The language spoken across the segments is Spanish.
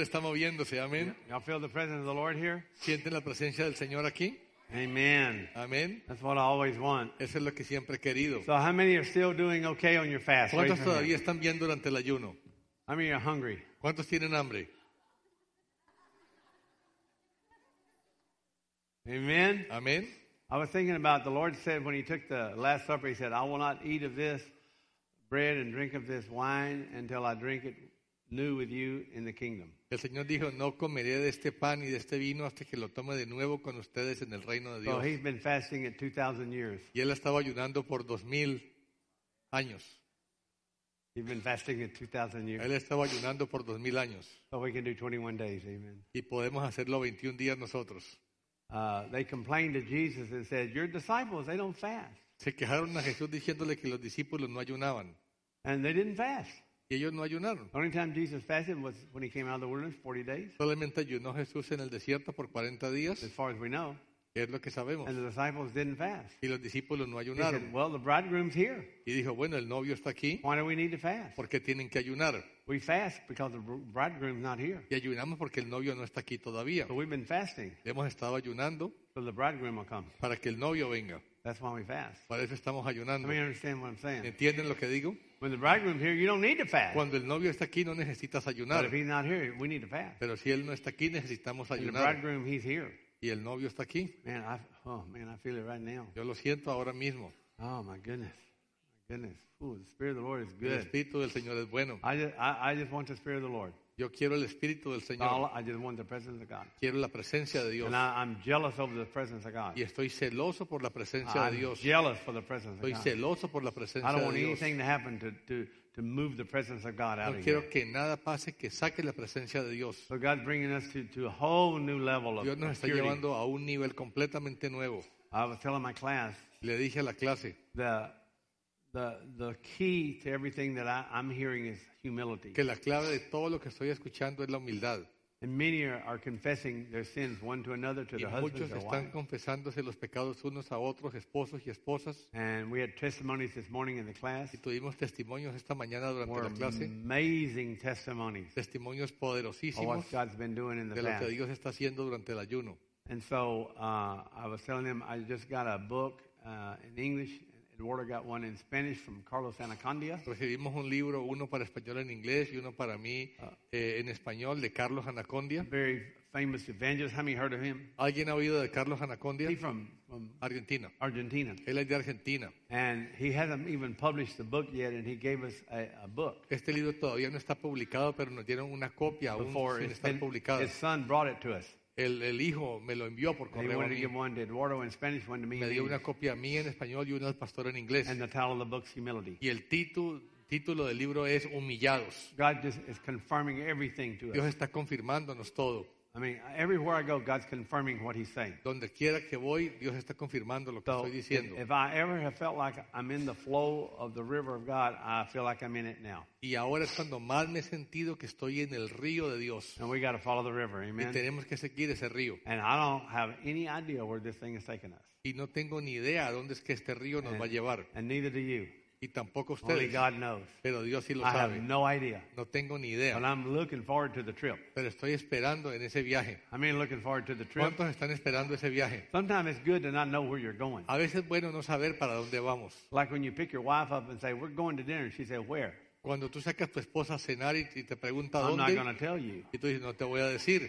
está moviéndose, amén. Y'all feel the presence of the Lord here? ¿Sienten la presencia del Señor aquí? Amen. Amén. That's what I always want. Eso es lo que siempre he querido. So how many are still doing okay on your fast? Raise ¿Cuántos your hand. todavía están bien durante el ayuno? How many are hungry? ¿Cuántos tienen hambre? Amen. Amén. I was thinking about the Lord said when he took the Last Supper, he said, I will not eat of this bread and drink of this wine until I drink it new with you in the kingdom. El Señor dijo, no comeré de este pan y de este vino hasta que lo tome de nuevo con ustedes en el reino de So Dios. he's been fasting at 2,000 years. Y él estaba ayunando por 2000 años. He's been fasting at 2,000 years. Él estaba ayunando por 2000 años. So we can do 21 days. Amen. Y podemos hacerlo 21 días nosotros. They complained to Jesus and said, your disciples, they don't fast. Se quejaron a Jesús diciéndole que los discípulos no ayunaban. And they didn't fast. Y ellos no ayunaron. The only time Jesus fasted was when he came out of the wilderness, 40 days, Solamente ayunó Jesús en el desierto por 40 días. as far as we know. Es lo que sabemos. And the disciples didn't fast. Y los discípulos no He said, ayunaron. well, the bridegroom's here. Y dijo, bueno, el novio está aquí. Why do we need to fast? ¿Por qué tienen que ayunar? We fast because the bridegroom's not here. Y ayunamos porque el novio no está aquí todavía. So we've been fasting Hemos estado ayunando so the bridegroom will come. para que el novio venga. That's why we fast. Para eso estamos Let ayunando. me understand what I'm saying. ¿Entienden lo que digo? When the bridegroom's here, you don't need to fast. Cuando el novio está aquí no necesitas But ayunar. if he's not here, we need to fast. Pero si él no está aquí necesitamos And the ayunar. bridegroom, he's here. Y el novio está aquí. Man, I feel it right now. Yo lo siento ahora mismo. Oh, my goodness. My goodness. Ooh, the Spirit of the Lord is El good. Espíritu del Señor es bueno. I just want the Spirit of the Lord. Yo quiero el Espíritu del That's all. Señor. I just want the presence of God. Quiero la presencia de Dios. And I'm jealous over the presence of God. Y estoy celoso por la presencia de I'm Dios. jealous for the presence of Estoy God. celoso por la I presencia don't de want Dios. anything to happen to move the presence of God out No of quiero here. que nada pase que saque la presencia de Dios. So God's bringing us to a whole new level of Dios nos está purity. llevando a un nivel completamente nuevo. I was telling my class Le dije a la clase the key to everything that I'm hearing is humility. que la clave de todo lo que estoy escuchando es la humildad. And many are confessing their sins one to another, to Y their husbands muchos or están wives. confesándose los pecados unos a otros, esposos y esposas. And we had testimonies this morning in the class. Y tuvimos testimonios esta mañana durante Were la clase. amazing testimonies Testimonios of poderosísimos what God's been doing in the de lo que past. Dios está haciendo durante el ayuno. And so I was telling them I just got a book in English. Eduardo got one in Spanish from Carlos Anacondia. Recibimos un libro, uno para español en inglés y uno para mí en español, de Carlos Anacondia. Very famous evangelist. How many heard of him? ¿Alguien ha oído de Carlos Anacondia? He's from Argentina. Argentina. Él es de Argentina. And he hasn't even published the book yet, and he gave us a book Este libro todavía no está publicado, pero nos dieron una copia aún before sin estar publicada. his son brought it to us. El hijo me lo envió por And he correo a wanted to mí. give one to Eduardo in Spanish, one to me Me in dio una English. copia a mí en español y una al pastor en inglés. And the title of the book's Humility. Y el título del libro es Humillados. God just is confirming everything to Dios us. está confirmándonos todo. I mean, everywhere I go, God's confirming what he's saying. Donde quiera que voy, Dios está confirmando lo que So estoy diciendo. if I ever have felt like I'm in the flow of the river of God, I feel like I'm in it now. Y ahora es cuando más me he sentido que estoy en el río de Dios. And we got to follow the river, Y amen? tenemos que seguir ese río. And I don't have any idea where this thing is taking us. Y no tengo ni idea a dónde es que este río nos va a llevar. And neither do you. Y tampoco Only ustedes. God knows. Pero Dios sí lo I have sabe. no idea. No tengo ni But idea. I'm looking forward to the trip. Pero estoy esperando en ese viaje. I mean, looking forward to the trip. ¿Cuántos están esperando ese viaje? Sometimes it's good to not know where you're going. A veces es bueno no saber para dónde vamos. Like when you pick your wife up and say, we're going to dinner. And she said, where? Cuando tú sacas a tu esposa a cenar y te pregunta I'm not dónde, going to tell you. y tú dices, no te voy a decir.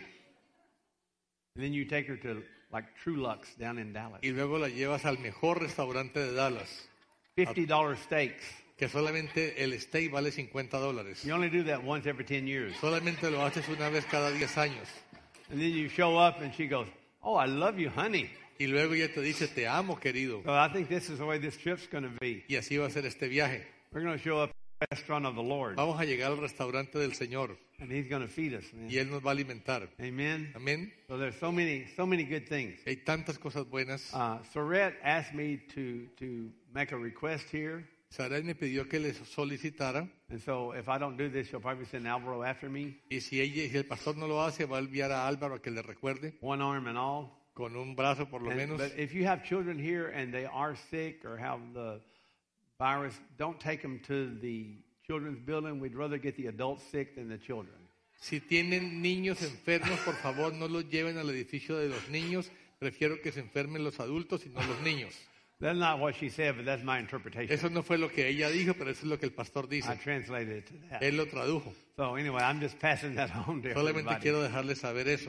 And then you take her to like True Lux down in Dallas. Y luego la llevas al mejor restaurante de Dallas, $50 steaks. que solamente el steak vale $50. You only do that once every 10 years. Solamente lo haces una vez cada 10 años. And then you show up and she goes, oh, I love you, honey. Y luego ella te dice, te amo, querido. So I think this is the way this trip's going to be. Y así va a ser este viaje. We're going to show up at the restaurant of the Lord. Vamos a llegar al restaurante del Señor And he's going to feed us, man. y Él nos va a alimentar. Amen. Amén. So there's so many good things. Hay tantas cosas buenas. Sorette asked me to make a request here. Saray me pidió que le solicitara. And so if I don't do this, she'll probably send Alvaro after me, Y si el pastor no lo hace, va a enviar a Álvaro a que le recuerde, one arm and all. con un brazo por lo menos. But if you have children here and they are sick or have the virus, don't take them to the children's building. We'd rather get the adults sick than the children. Si tienen niños enfermos, por favor no los lleven al edificio de los niños. Prefiero que se enfermen los adultos y no los niños. That's not what she said, but that's my interpretation. Eso no fue lo que ella dijo, pero eso es lo que el pastor dice. I translated it to that. Él lo tradujo. So anyway, I'm just passing that on to Solamente everybody. quiero dejarles saber eso.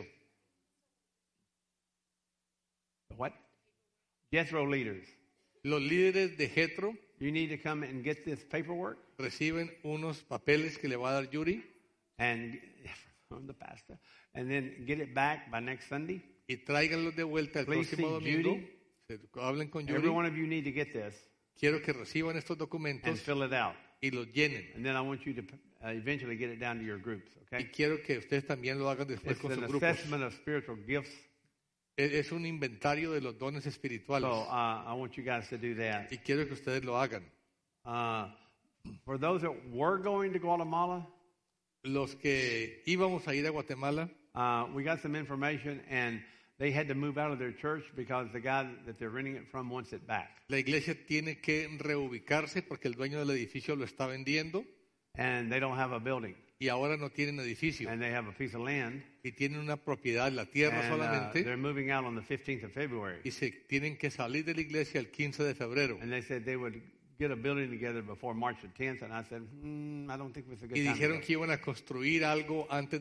What? Jethro leaders. Los líderes de Jethro You need to come and get this paperwork reciben unos papeles que le va a dar Yuri and from the pastor, and then get it back by next Sunday. y tráiganlos de vuelta el Please próximo see domingo. Judy. Hablen con Every Yuri. one of you need to get this Quiero que reciban estos and documentos fill it out. y los llenen. And then I want you to eventually get it down to your groups, Y okay? quiero que ustedes también lo hagan después It's con an sus grupos. assessment of spiritual gifts. Es un inventario de los dones espirituales. So I want you guys to do that. Y quiero que ustedes lo hagan. For those that were going to Guatemala, Los que íbamos a ir a Guatemala, we got some information, and they had to move out of their church because the guy that they're renting it from wants it back. la iglesia tiene que reubicarse porque el dueño del edificio lo está vendiendo And they don't have a building, y ahora no tienen edificio and they have a piece of land. y tienen una propiedad, la tierra And solamente, they're moving out on the 15th of February. y se tienen que salir de la iglesia el 15 de febrero. And they said they would get a building together before March the 10th, and I said, I don't think it's a good Y time to dijeron go. que iban a construir algo antes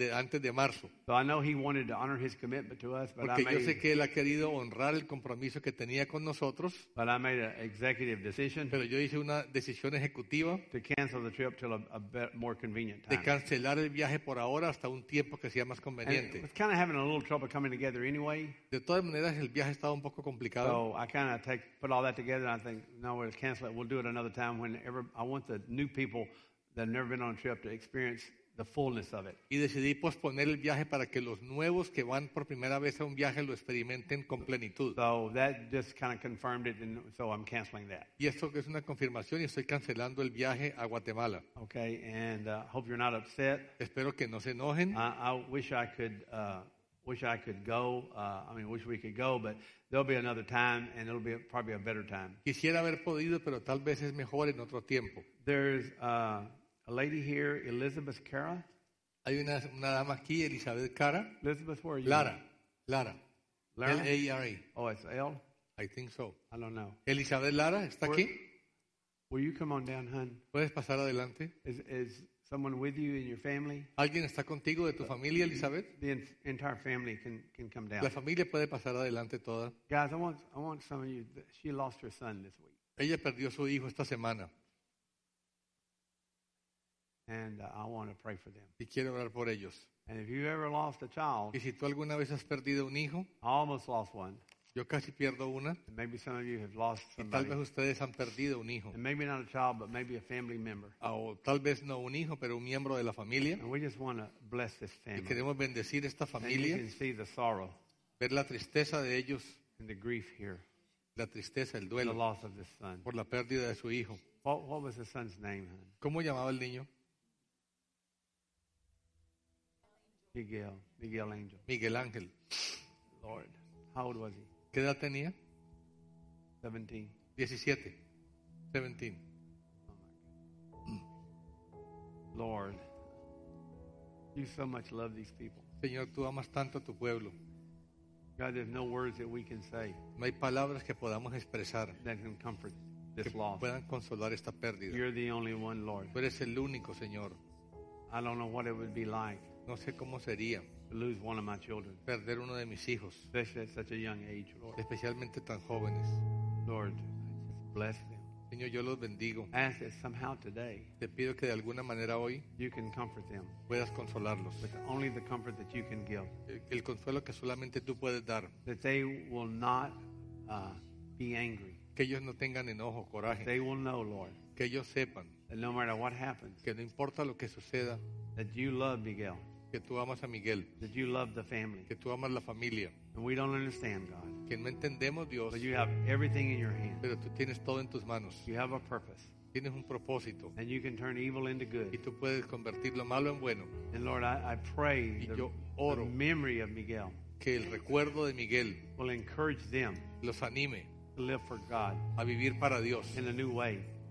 de marzo. So I know he wanted to honor his commitment to us, but Porque yo sé que él ha querido honrar el compromiso que tenía con nosotros, I made an executive decision pero yo hice una decisión ejecutiva to cancel the trip till a more convenient de time. cancelar el viaje por ahora hasta un tiempo que sea más And conveniente. it was kind of having a little trouble coming together anyway. De todas maneras, el viaje estaba un poco complicado. So I kind of put all that together, and I think, no, we'll cancel it. We'll do it another time whenever. I want the new people that have never been on a trip to experience the fullness of it. Y decidí posponer el viaje para que los nuevos que van por primera vez a un viaje lo experimenten con plenitud. So that just kind of confirmed it, and so I'm canceling that. Y esto que es una confirmación y estoy cancelando el viaje a Guatemala. Okay, and hope you're not upset. Espero que no se enojen. I wish I could. Wish I could go. Wish we could go, but there'll be another time, and it'll be probably a better time. Quisiera haber podido, pero tal vez es mejor en otro tiempo. There's a lady here, Elizabeth Cara. Hay una dama aquí, Elizabeth Cara. Elizabeth, where are you? Lara. Lara? L-A-R-A. Oh, it's L? I think so. I don't know. Elizabeth Lara, ¿está aquí? Will you come on down, hon? ¿Puedes pasar adelante? Is someone with you in your family? ¿Alguien está contigo de tu familia, Elizabeth? The entire family can come down. La familia puede pasar adelante toda. Guys, I want some of you. She lost her son this week, Ella perdió su hijo esta semana and I want to pray for them. y quiero orar por ellos. And if you ever lost a child, Y si tú alguna vez has perdido un hijo, I almost lost one. yo casi pierdo una, And maybe some of you have lost y tal somebody. vez ustedes han perdido un hijo. And maybe not a child, but maybe a family member. O tal vez no un hijo, pero un miembro de la familia. And we just want to bless this Y family. queremos bendecir esta And you familia, can see the sorrow ver la tristeza de ellos, and the grief here, la tristeza, el the duelo loss of this son. por la pérdida de su hijo. What was the son's name, hon? ¿Cómo llamaba el niño? Miguel Angel. Miguel Ángel. Lord, how old was he? ¿Qué edad tenía? 17. 17. 17. Lord, you so much love these people. Señor, tú amas tanto a tu pueblo. God, there's no words that we can say No hay palabras que podamos expresar that can comfort que this loss. puedan consolar esta pérdida. You're the only one, Lord. Tú eres el único, Señor. I don't know what it would be like No sé cómo sería to lose one of my children, perder uno de mis hijos, especially at such a young age, Lord. especialmente tan jóvenes. Lord, just bless them. Señor, yo los bendigo. Ask that somehow today Te pido que de alguna manera hoy you can comfort them puedas consolarlos. with only the comfort that you can give. El consuelo que solamente tú puedes dar. That they will not be angry. Que ellos no tengan enojo, coraje. They will know, Lord, Que ellos sepan that no matter what happens, que no importa lo que suceda, that you love Miguel, que tú amas a Miguel, that you love the family. que tú amas la familia, And we don't understand, God, que no entendemos, Dios, but you have everything in your hand. pero tú tienes todo en tus manos. You have a purpose, Tienes un propósito and you can turn evil into y good. tú puedes convertir lo malo en bueno. And Lord, I pray Y the, yo the oro memory of Miguel que el recuerdo de Miguel will encourage them los anime to live for God a vivir para Dios in a new way.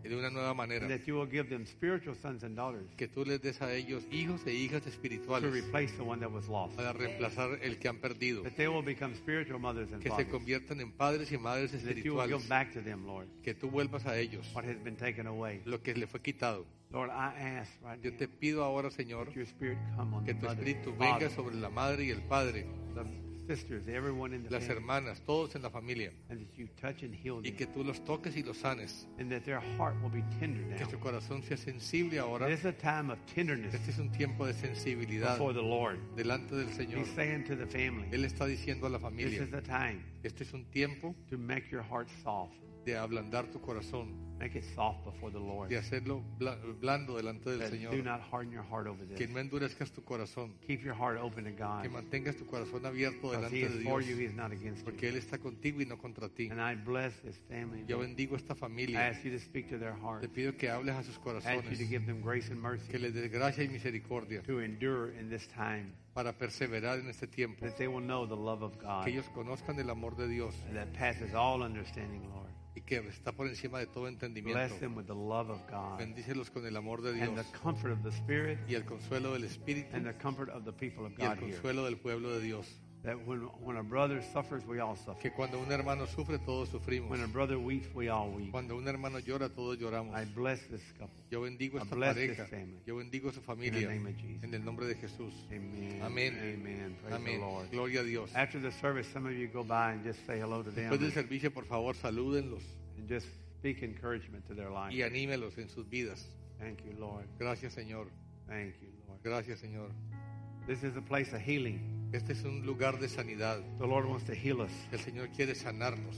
y de una nueva manera. And that you will give them spiritual sons and daughters Que tú les des a ellos hijos e hijas to espirituales replace the one that was lost. para reemplazar el que han perdido. That they will become spiritual mothers and Que se fathers. conviertan en padres y madres That you will espirituales. give back to them, Lord, Que tú vuelvas a ellos what has been taken away. lo que le fue quitado. Lord, I ask right Yo now te pido ahora, Señor, that your spirit come on que the tu mother, espíritu father, venga sobre la madre y el padre, the sisters, everyone in the las family, hermanas, todos en la familia, and that you touch and heal y them, que tú los toques y los sanes. and that their heart will be tender Que now. su corazón sea sensible ahora. This is a time of tenderness Este es un tiempo de sensibilidad before the Lord. delante del Señor. He's saying to the family, Él está diciendo a la this familia, is the time este es un tiempo to make your heart soft. de ablandar tu corazón, Make it soft before the Lord. de hacerlo blando delante del That do Señor. not harden your heart over Que this. no endurezcas tu corazón, Keep your heart open to God. que mantengas tu corazón abierto Because He delante de is for you, Dios, He is not against porque you. Él está contigo y no contra ti. And I bless this family. Yo Lord. bendigo esta I familia. ask you to speak to their Te hearts. pido que hables a sus I ask you corazones, to give them grace and que mercy les des gracia y misericordia to endure in this time. para perseverar en este tiempo. That they will know the love of God Que ellos conozcan el amor de Dios and that passes all understanding, Lord. y que está por encima de todo Bless entendimiento. them with the love of God Bendícelos con el amor de and Dios the comfort of the Spirit y el consuelo del Espíritu and the comfort of the people of y el God here. consuelo del pueblo de Dios. That when a brother suffers, we all suffer. Que cuando un hermano sufre, todos sufrimos. When a brother weeps, we all weep. Cuando un hermano llora, todos lloramos. I bless this couple. Yo bendigo I esta bless pareja. this family. Yo bendigo su In the familia. name of Jesus. En el nombre de Jesús. Amen. Amén. Amen. Praise Amén. the Lord. Gloria a Dios. After the service, some of you go by and just say hello to them Después del servicio, por favor, salúdenlos and just speak encouragement to their life. y anímelos en sus vidas. Thank you, Lord. Gracias, Señor. Thank you, Lord. Gracias, Señor. This is a place of healing. Este es un lugar de sanidad. The Lord wants to heal us. El Señor quiere sanarnos.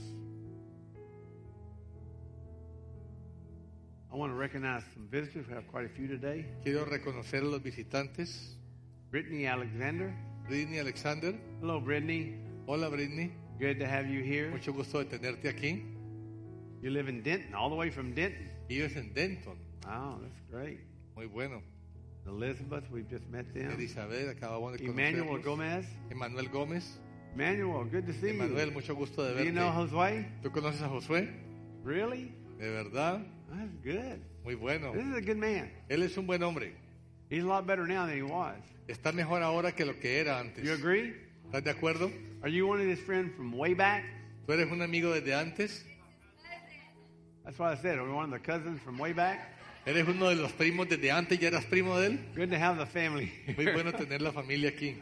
I want to recognize some visitors. We have quite a few today. Quiero reconocer a los visitantes. Brittany Alexander. Britney Alexander. Hello, Brittany. Hola, Britney. Good to have you here. Mucho gusto de tenerte aquí. You live in Denton, all the way from Denton. Vives en Denton. Wow, that's great. Muy bueno. Elizabeth, we've just met them. Elizabeth, acabamos de Emmanuel conocerlos. Gomez. Emmanuel Gómez. Emmanuel, good to see Emmanuel, you. mucho gusto de Do verte. you know Josue? ¿Tú conoces a Josué? Really? De verdad. That's good. Muy bueno. This is a good man. Él es un buen hombre. He's a lot better now than he was. Está mejor ahora que lo que era antes. You agree? ¿Estás de acuerdo? Are you one of his friends from way back? ¿Tú eres un amigo desde antes? That's what I said. Are we one of the cousins from way back? ¿Eres uno de los primos desde antes? ¿Ya eras primo de él? Good to have the family. Muy bueno tener la familia aquí.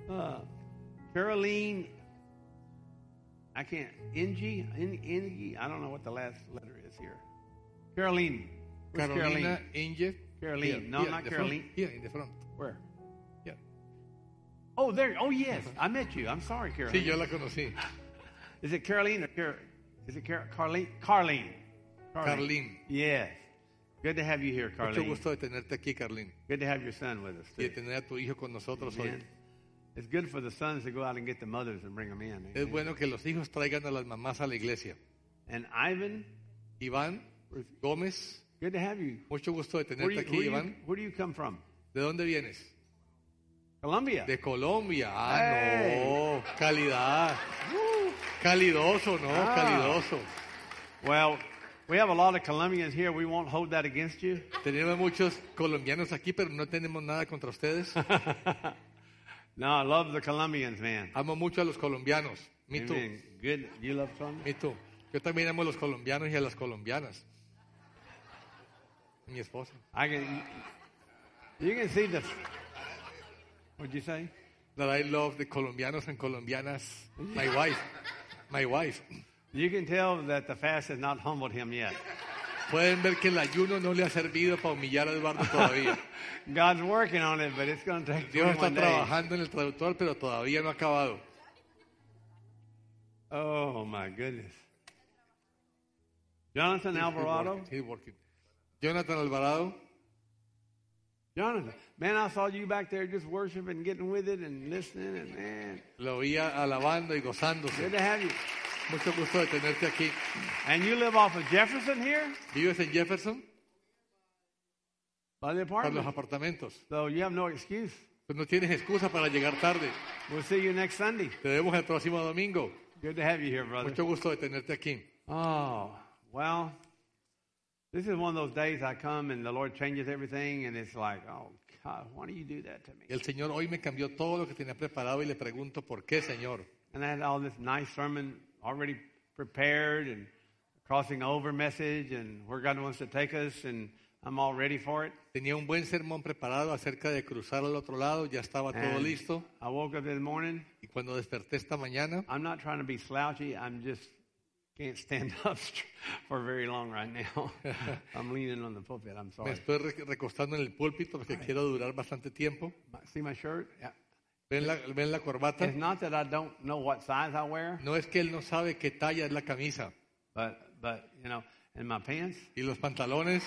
Caroline, I can't, Ingy, I don't know what the last letter is here. Caroline. Where's Carolina, Inge. Caroline. No, not the Caroline. Front. Here, in the front. Where? Yeah. Oh, there. Oh, yes. I met you. I'm sorry, Caroline. Sí, yo la conocí. Is it Caroline or is it Carlene? Carlene. Carlene. Yes. Good to have you here, Mucho Carlene. gusto de tenerte aquí, Carlín. Good to have your son with us, Y de too. tener a tu hijo con nosotros hoy. Amen. It's good for the sons to go out and get the mothers and bring them in. Es Amen. bueno que los hijos traigan a las mamás a la iglesia. And Ivan, Iván Gómez, good to have you. mucho gusto de Where tenerte do aquí, you, Iván. where do you come from? ¿De dónde vienes? Colombia. De Colombia. Ah, Hey. no. Calidad. Calidoso, ¿no? Ah. Calidoso. Well, we have a lot of Colombians here. We won't hold that against you. Tenemos muchos colombianos aquí, pero no tenemos nada contra ustedes. No, I love the Colombians, man. Amo mucho a los colombianos. Me too. Amen. Good. You love Colombia? Me too. Yo también amo a los colombianos y a las colombianas. Mi esposa. You can see the, what'd you say? That I love the colombianos and colombianas. My wife. My wife. You can tell that the fast has not humbled him yet. Pueden ver que el ayuno no le ha servido para humillar a Eduardo todavía. God's working on it, but it's going to take Dios está 21 days. trabajando en el traductor, pero todavía no ha acabado. Oh, my goodness. Jonathan Alvarado. He's working. Jonathan Alvarado. Jonathan, man, I saw you back there just worshiping, getting with it and listening, and man, Lo oía alabando y gozándose. good to have you. Mucho gusto de tenerte aquí. And you live off of Jefferson here? ¿Vives en Jefferson? By the Para los apartment. apartamentos. So you have no excuse. Pues no tienes excusa para llegar tarde. We'll see you next Sunday. Te vemos el próximo domingo. Good to have you here, brother. Mucho gusto de tenerte aquí. Oh, well, This is one of those days I come and the Lord changes everything, and it's like, oh, God, why do you do that to me? El Señor hoy me cambió todo lo que tenía preparado y le pregunto, ¿por qué, Señor? And I had all this nice sermon already prepared and crossing over message and where God wants to take us, and I'm all ready for it. Tenía un buen sermón preparado acerca de cruzar al otro lado, ya estaba todo And listo. I woke up this morning. Y cuando desperté esta mañana, I'm not trying to be slouchy. I'm just can't stand up for very long right now. I'm leaning on the pulpit. I'm me sorry. estoy recostando en el púlpito porque quiero durar bastante tiempo. See my shirt? Yeah. ¿Ven la corbata? It's not that I don't know what size I wear, No es que él no sabe qué talla es la camisa. but you know, and my pants. Y los pantalones.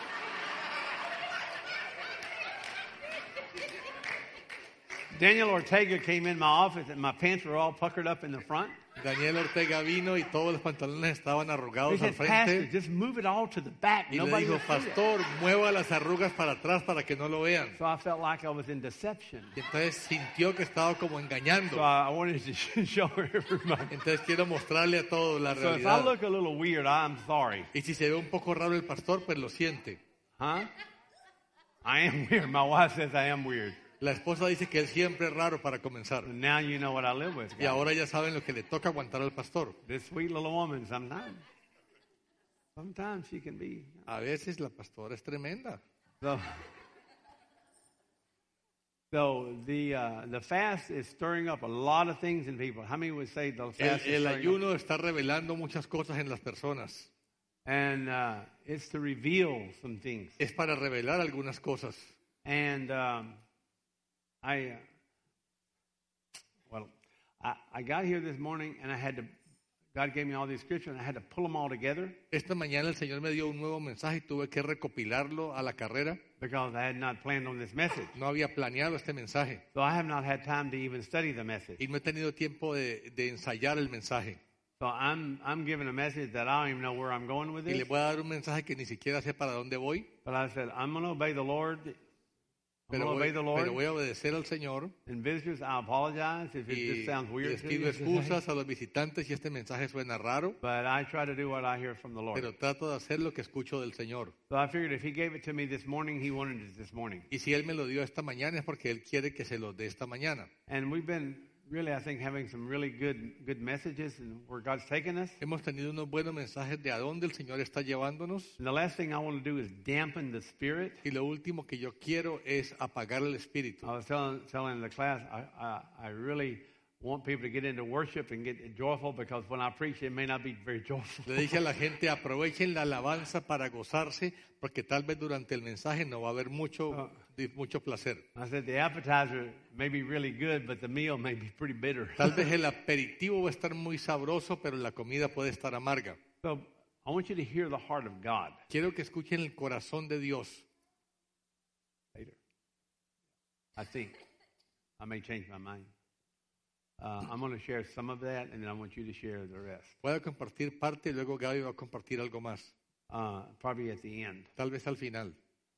Daniel Ortega came in my office and my pants were all puckered up in the front. Daniel Ortega vino y todos los pantalones estaban He arrugados al said, Pastor, frente. just move it all to the back. Y le Nobody dijo, will see it. pastor, mueva las arrugas para atrás para que no lo vean. So I felt like I was in deception. Y entonces sintió que estaba como engañando. So I wanted to show everybody. Entonces quiero mostrarle a todos la So if I realidad. look a little weird, I'm sorry. Y si se ve un poco raro el pastor, pues lo siente. Huh? I am weird. My wife says I am weird. La esposa dice que él siempre es raro para comenzar. And now you know what I live with. Y ahora ya saben lo que le toca aguantar al pastor. This sweet little woman, sometimes she can be. A veces la pastora es tremenda. So the fast is stirring up a lot of things in people. How many would say the fast is El stirring up? ayuno está revelando muchas cosas en las personas. And it's to reveal some things. Es para revelar algunas cosas. And I got here this morning and God gave me all these scriptures and I had to pull them all together Esta mañana el Señor me dio un nuevo mensaje y tuve que recopilarlo a la carrera. because I had not planned on this message. No había planeado este mensaje So I have not had time to even study the message. y no he tenido tiempo de ensayar el mensaje. So I'm giving a message that I don't even know where I'm going with Y le this. voy a dar un mensaje que ni siquiera sé para dónde voy, But I said, I'm going to obey the Lord. I'm pero going to obey the pero Lord. voy a obedecer al Señor. And visitors, I apologize if it Y just sounds weird les to pido you. excusas a los visitantes si este mensaje suena raro, But I try to do what I hear from the Lord. pero trato de hacer lo que escucho del Señor. So I figured if He gave it to me this morning, He wanted it this morning. Y si Él me lo dio esta mañana es porque Él quiere que se lo dé esta mañana. And we've been really, I think, having some really good messages and where God's taken us. Hemos tenido unos buenos mensajes de a dónde el Señor está llevándonos. And the last thing I want to do is dampen the spirit. Y lo último que yo quiero es apagar el espíritu. I was telling the class, I really want people to get into worship and get joyful because when I preach, it may not be very joyful. Le dije a la gente, aprovechen la alabanza para gozarse, porque tal vez durante el mensaje no va a haber mucho placer. I said the appetizer may be really good, but the meal may be pretty bitter. Tal vez el aperitivo va a estar muy sabroso, pero la comida puede estar amarga. So I want you to hear the heart of God. Quiero que escuchen el corazón de Dios. Later. I think. I may change my mind. I'm going to share some of that, and then I want you to share the rest. Voy a compartir parte y luego Gaby va a compartir algo más. Probably at the end. Tal vez al final.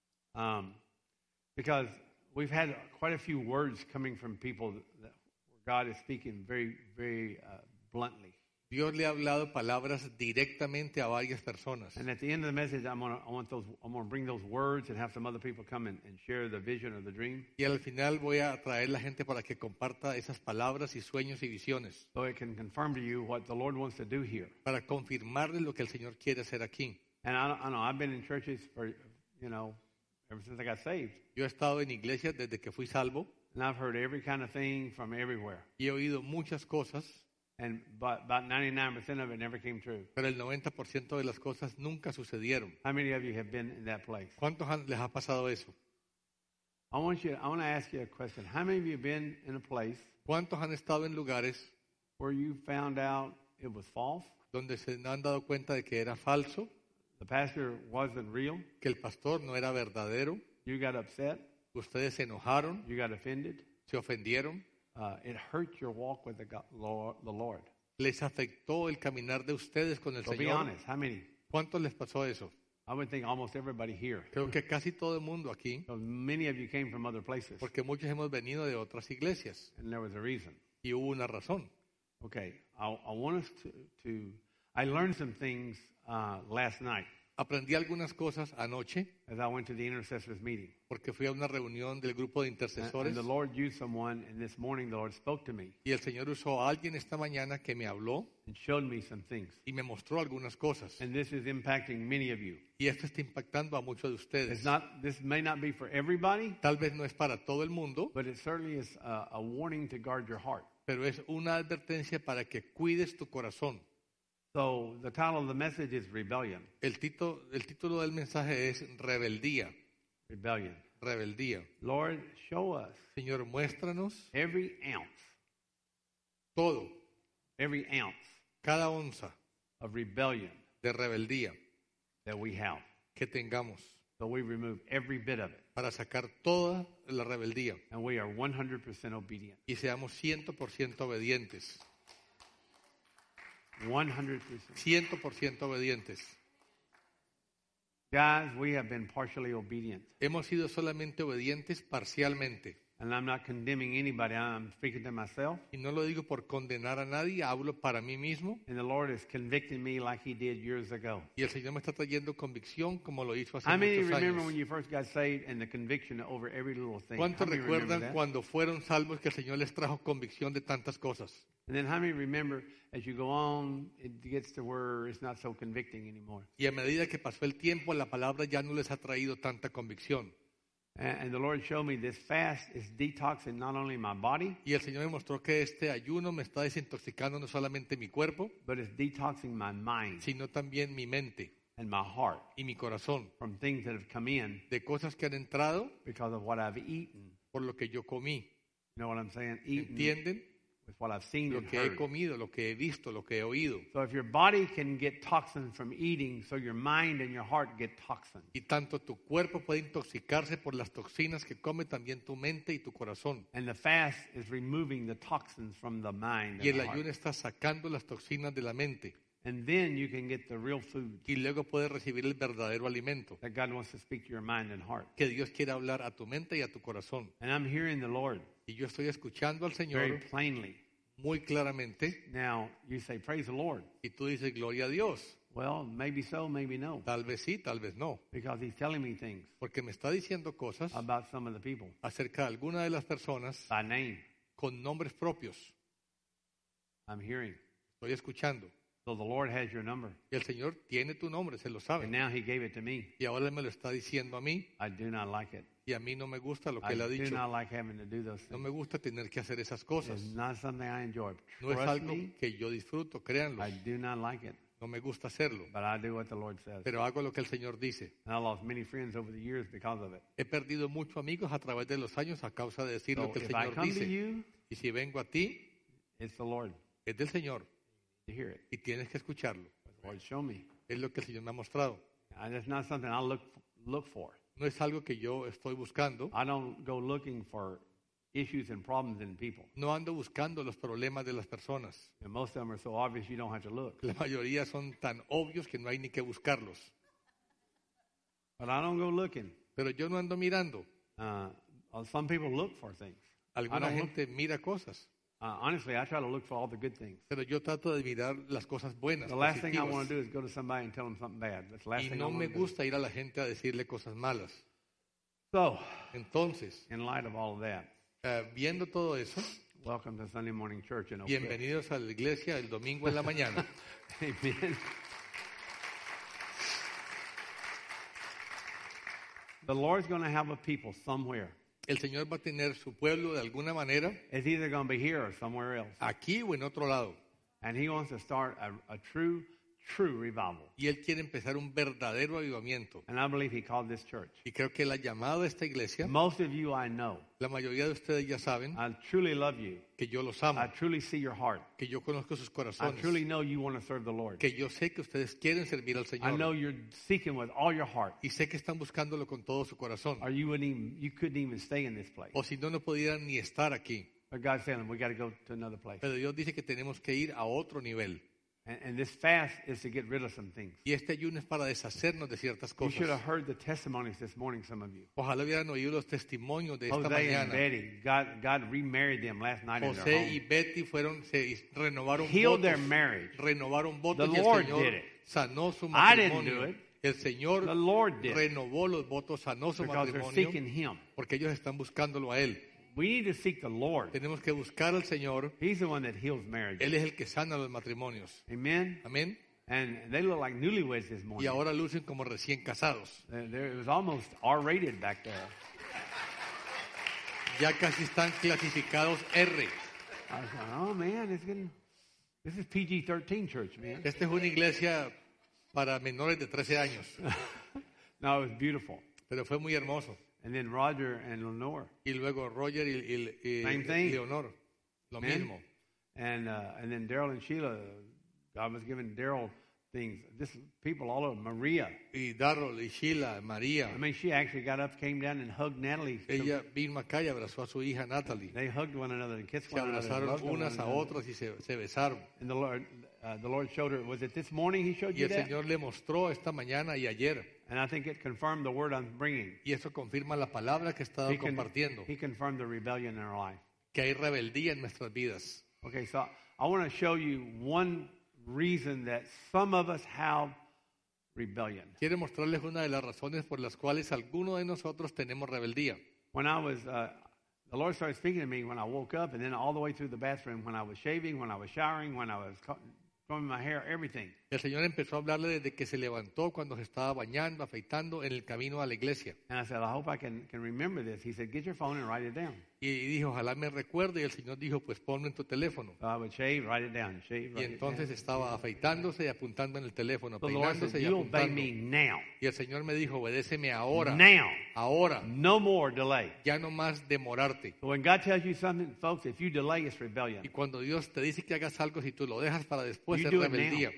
Because we've had quite a few words coming from people that where God is speaking very, very bluntly. Dios le ha hablado palabras directamente a varias personas. And at the end of the message, I'm going to bring those words and have some other people come and share the vision or the dream. Y al final voy a traer la gente para que comparta esas palabras y sueños y visiones. So it can confirm to you what the Lord wants to do here. Para confirmarles lo que el Señor quiere hacer aquí. And I know I've been in churches for, ever since I got saved. Yo he estado en iglesias desde que fui salvo And I've heard every kind of thing from everywhere. y he oído muchas cosas, And about 99% of it never came true. pero el 90% de las cosas nunca sucedieron. How many of you have been in that place? ¿Cuántos les ha pasado eso? I want to ask you a question. How many of you have been in a place ¿Cuántos han estado en lugares where you found out it was false? donde se han dado cuenta de que era falso, The pastor wasn't real. que el pastor no era verdadero? You got upset. Ustedes se enojaron, You got offended. se ofendieron, It hurt your walk with the Lord. les afectó el caminar de ustedes con el So be Señor. honest. How many? ¿Cuántos les pasó eso? I would think almost everybody here. Creo que casi todo el mundo aquí, So many of you came from other places, porque muchos hemos venido de otras iglesias and there was a reason. y hubo una razón. Okay, I want us to I learned some things last night. Aprendí algunas cosas anoche as I went to the intercessors meeting. porque fui a una reunión del grupo de And intercesores the Lord used someone, and this morning the Lord spoke to me y el Señor usó a alguien esta mañana que me habló and showed me some things. y me mostró algunas cosas. And this is impacting many of you. Y esto está impactando a muchos de ustedes. This may not be for everybody, Tal vez no es para todo el mundo, but it certainly is a warning to guard your heart. pero es una advertencia para que cuides tu corazón. So the title of the message is Rebellion. El título del mensaje es Rebeldía. Rebellion. Rebeldía. Lord, show us Señor, muéstranos every ounce todo, cada onza of rebellion de rebeldía that we have. que tengamos So we remove every bit of it. para sacar toda la rebeldía And we are 100% obedient. y seamos 100% obedientes. 100%. 100% obedientes. Guys, we have been partially obedient. Hemos sido solamente obedientes parcialmente. And I'm not condemning anybody. I'm speaking to myself. Y no lo digo por condenar a nadie, hablo para mí mismo. And the Lord is convicting me like He did years ago. Y el Señor me está trayendo convicción como lo hizo hace How many muchos remember años. when you first got saved and the conviction over every little thing? ¿Cuántos How many remember recuerdan that? cuando fueron salvos que el Señor les trajo convicción de tantas cosas? And then how many remember as you go on, it gets to where it's not so convicting anymore? Y a medida que pasó el tiempo, la palabra ya no les ha traído tanta convicción. And the Lord showed me this fast is detoxing not only my body, Y el Señor me mostró que este ayuno me está desintoxicando no solamente mi cuerpo, but it's detoxing my mind sino también mi mente and my heart y mi corazón from things that have come in de cosas que han entrado because of what I've eaten. por lo que yo comí. You know what I'm saying? Eaten ¿Entienden? with what I've seen Lo and que he heard. comido, lo que he visto, lo que he oído. So if your body can get toxins from eating, so your mind and your heart get toxins. Y tanto tu cuerpo puede intoxicarse por las toxinas que come, también tu mente y tu corazón. And the fast is removing the toxins from the mind Y and el the ayuno heart. está sacando las toxinas de la mente. And then you can get the real food Y luego puedes recibir el verdadero alimento. that God wants to speak to your mind and heart. Que Dios quiere hablar a tu mente y a tu corazón. And I'm hearing the Lord Y yo estoy escuchando al very Señor plainly. muy claramente. Now, you say, praise the Lord. Y tú dices, gloria a Dios. Well, maybe so, maybe no. Tal vez sí, tal vez no. Because He's telling me things Porque me está diciendo cosas about some of the people acerca de alguna de las personas by name. con nombres propios. I'm hearing. Estoy escuchando. So the Lord has your number. Y el Señor tiene tu nombre, se lo And sabe. now He gave it to me. Y ahora Él me lo está diciendo a mí. I do not like it. Y a mí no me gusta lo que I Él ha do dicho. not like having to do those No things. me gusta tener que hacer esas cosas. It's not something I enjoy. No es Trust algo me, que yo disfruto, créanlo. I do not like it. No me gusta hacerlo. But I do what the Lord says. Pero hago lo que el Señor dice. And I lost many friends over the years because of it. He perdido muchos amigos a través de los años a causa de decir So lo que el if I Señor come to dice. you, Y si vengo a ti, it's the Lord es del Señor. to hear it. Y tienes que escucharlo. Lord, show me. Es lo que el Señor me ha mostrado. And it's not something I look for. No es algo que yo estoy buscando. I don't go looking for issues and problems in people. No ando buscando los problemas de las personas. And most of them are so obvious you don't have to look. La mayoría son tan obvios que no hay ni que buscarlos. But I don't go looking. Pero yo no ando mirando. Some people look for things. I Alguna don't look. gente mira cosas. Honestly, I try to look for all the good things. Pero yo trato de mirar las cosas buenas, The last thing I positivas. want to do is go to somebody and tell them something bad. That's the last Y thing I no want me to do. gusta ir a la gente a decirle cosas malas. So, Entonces, in light of all of that, viendo todo eso, welcome to Sunday Morning Church in Oak Cliff. bienvenidos a la iglesia el domingo en la mañana. Amen. The Lord's going to have a people somewhere. El Señor va a tener su pueblo de alguna manera, It's either going to be here or somewhere else. aquí o en otro lado. And He wants to start a true revival. Y Él quiere empezar un verdadero avivamiento. And I believe He called this church. Y creo que Él ha llamado a esta iglesia. Most of you I know. La mayoría de ustedes ya saben I truly love you. que yo los amo, I truly see your heart. que yo conozco sus I corazones, truly know you want to serve the Lord. que yo sé que ustedes quieren servir al I know Señor. you're seeking with all your heart. Y sé que están buscándolo con todo su corazón. Or you couldn't even stay in this place. O si no, no pudieran ni estar aquí. But God's saying we got to go to another place. Pero Dios dice que tenemos que ir a otro nivel. And this fast is to get rid of some things. Y este ayuno es para deshacernos de ciertas You should have cosas. heard the testimonies this morning, some of you. Ojalá hubieran oído los testimonios de esta Jose and mañana. Betty, God remarried them last night in their José y home. Betty renovaron Healed their votos. marriage. Renovaron votos The y el Lord Señor did it. sanó su I didn't do matrimonio. it. El Señor The Lord did. renovó los votos, sanó su Because they're matrimonio, seeking Him. porque ellos están buscándolo a Él. We need to seek the Lord. Tenemos que buscar al Señor. He's the one that heals marriages. Él es el que sana los matrimonios. Amen? Amén. And they look like newlyweds this Y morning. ahora lucen como recién casados. It was almost R-rated back there. Ya casi están clasificados R. I was like, oh man, this is PG-13 church, man. Esta es una iglesia para menores de 13 años. No, it was beautiful. Pero fue muy hermoso. And then Roger and Lenore. Y luego Roger y Same thing. Leonor. Lo Amen. mismo. And then Daryl and Sheila, God was giving Daryl things. This people all over. Maria. Y Darrell y Sheila, María. I mean, she actually got up, came down, and hugged Natalie. Ella vino acá y abrazó a su hija Natalie. They hugged one another and kissed Se one another. and abrazaron loved one unas a another. otras y se besaron. And the Lord showed her. Was it this morning He showed Y you el that? Señor le mostró esta mañana y ayer. And I think it confirmed the word I'm bringing. Y eso confirma la palabra que he estado compartiendo. He confirmed the rebellion in our life. Que hay rebeldía en nuestras vidas. Okay, so I want to show you one reason that some of us have rebellion. Quiero mostrarles una de las razones por las cuales algunos de nosotros tenemos rebeldía. When I was, the Lord started speaking to me when I woke up, and then all the way through the bathroom, when I was shaving, when I was showering, when I was combing my hair, everything. El Señor empezó a hablarle desde que se levantó, cuando se estaba bañando, afeitando, en el camino a la iglesia. And I said, I hope I can remember this. He said, get your phone and write it down. Y dijo, ojalá me recuerde. Y el Señor dijo, pues ponlo en tu teléfono. So I would shave, write it down, shave, Y write it entonces down. estaba afeitándose y apuntando en el teléfono, The Lord peinándose said, y you obey apuntando. me now. Y el Señor me dijo, obedéceme ahora. Now. Ahora. No more delay. Ya no más demorarte. So when God tells you something, folks, if you delay, it's rebellion. Y cuando Dios te dice que hagas algo, si tú lo dejas para después, You es do it rebeldía.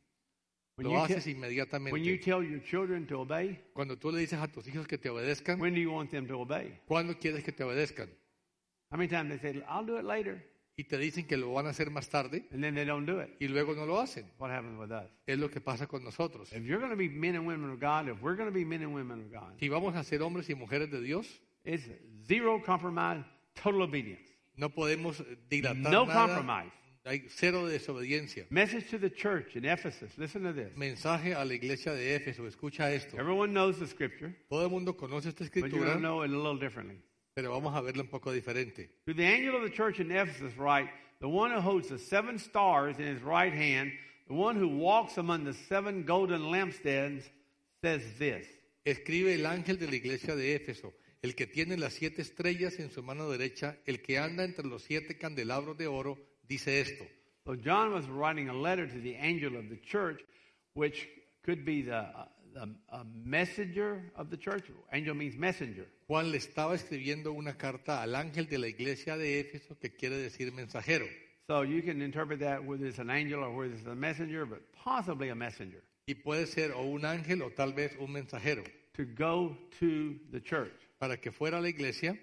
When Lo you, haces when you inmediatamente. tell your children to obey, Cuando tú le dices a tus hijos que te obedezcan, when do you want them to obey? ¿cuándo quieres que te obedezcan? How many times they say, I'll do it later, Y te dicen que lo van a hacer más tarde and then they don't do it? y luego no lo hacen. What happens with us? Es lo que pasa con nosotros. If you're going to be men and women of God, if we're going to be men and women of God, Si vamos a ser hombres y mujeres de Dios, it's zero compromise, total obedience. no podemos dilatar No nada. compromise. Hay cero desobediencia. Message to the church in Ephesus. Listen to this. Mensaje a la iglesia de Éfeso. Escucha esto. Everyone knows the scripture, Todo el mundo conoce esta but you're going escritura, to know it a little differently. pero vamos a verla un poco diferente. To the angel of the church in Ephesus write, the one who holds the 7 stars in his right hand, the one who walks among the 7 golden lampstands, says this. Escribe el ángel de la iglesia de Éfeso, el que tiene las 7 estrellas en su mano derecha, el que anda entre los 7 candelabros de oro, dice esto. So John was writing a letter to the angel of the church, which could be the messenger of the church. Angel means messenger. Juan le estaba escribiendo una carta al ángel de la iglesia de Éfeso, que quiere decir mensajero. So you can interpret that whether it's an angel or whether it's a messenger, but possibly a messenger Y puede ser o un ángel o tal vez un mensajero. to go to the church. Para que fuera a la iglesia,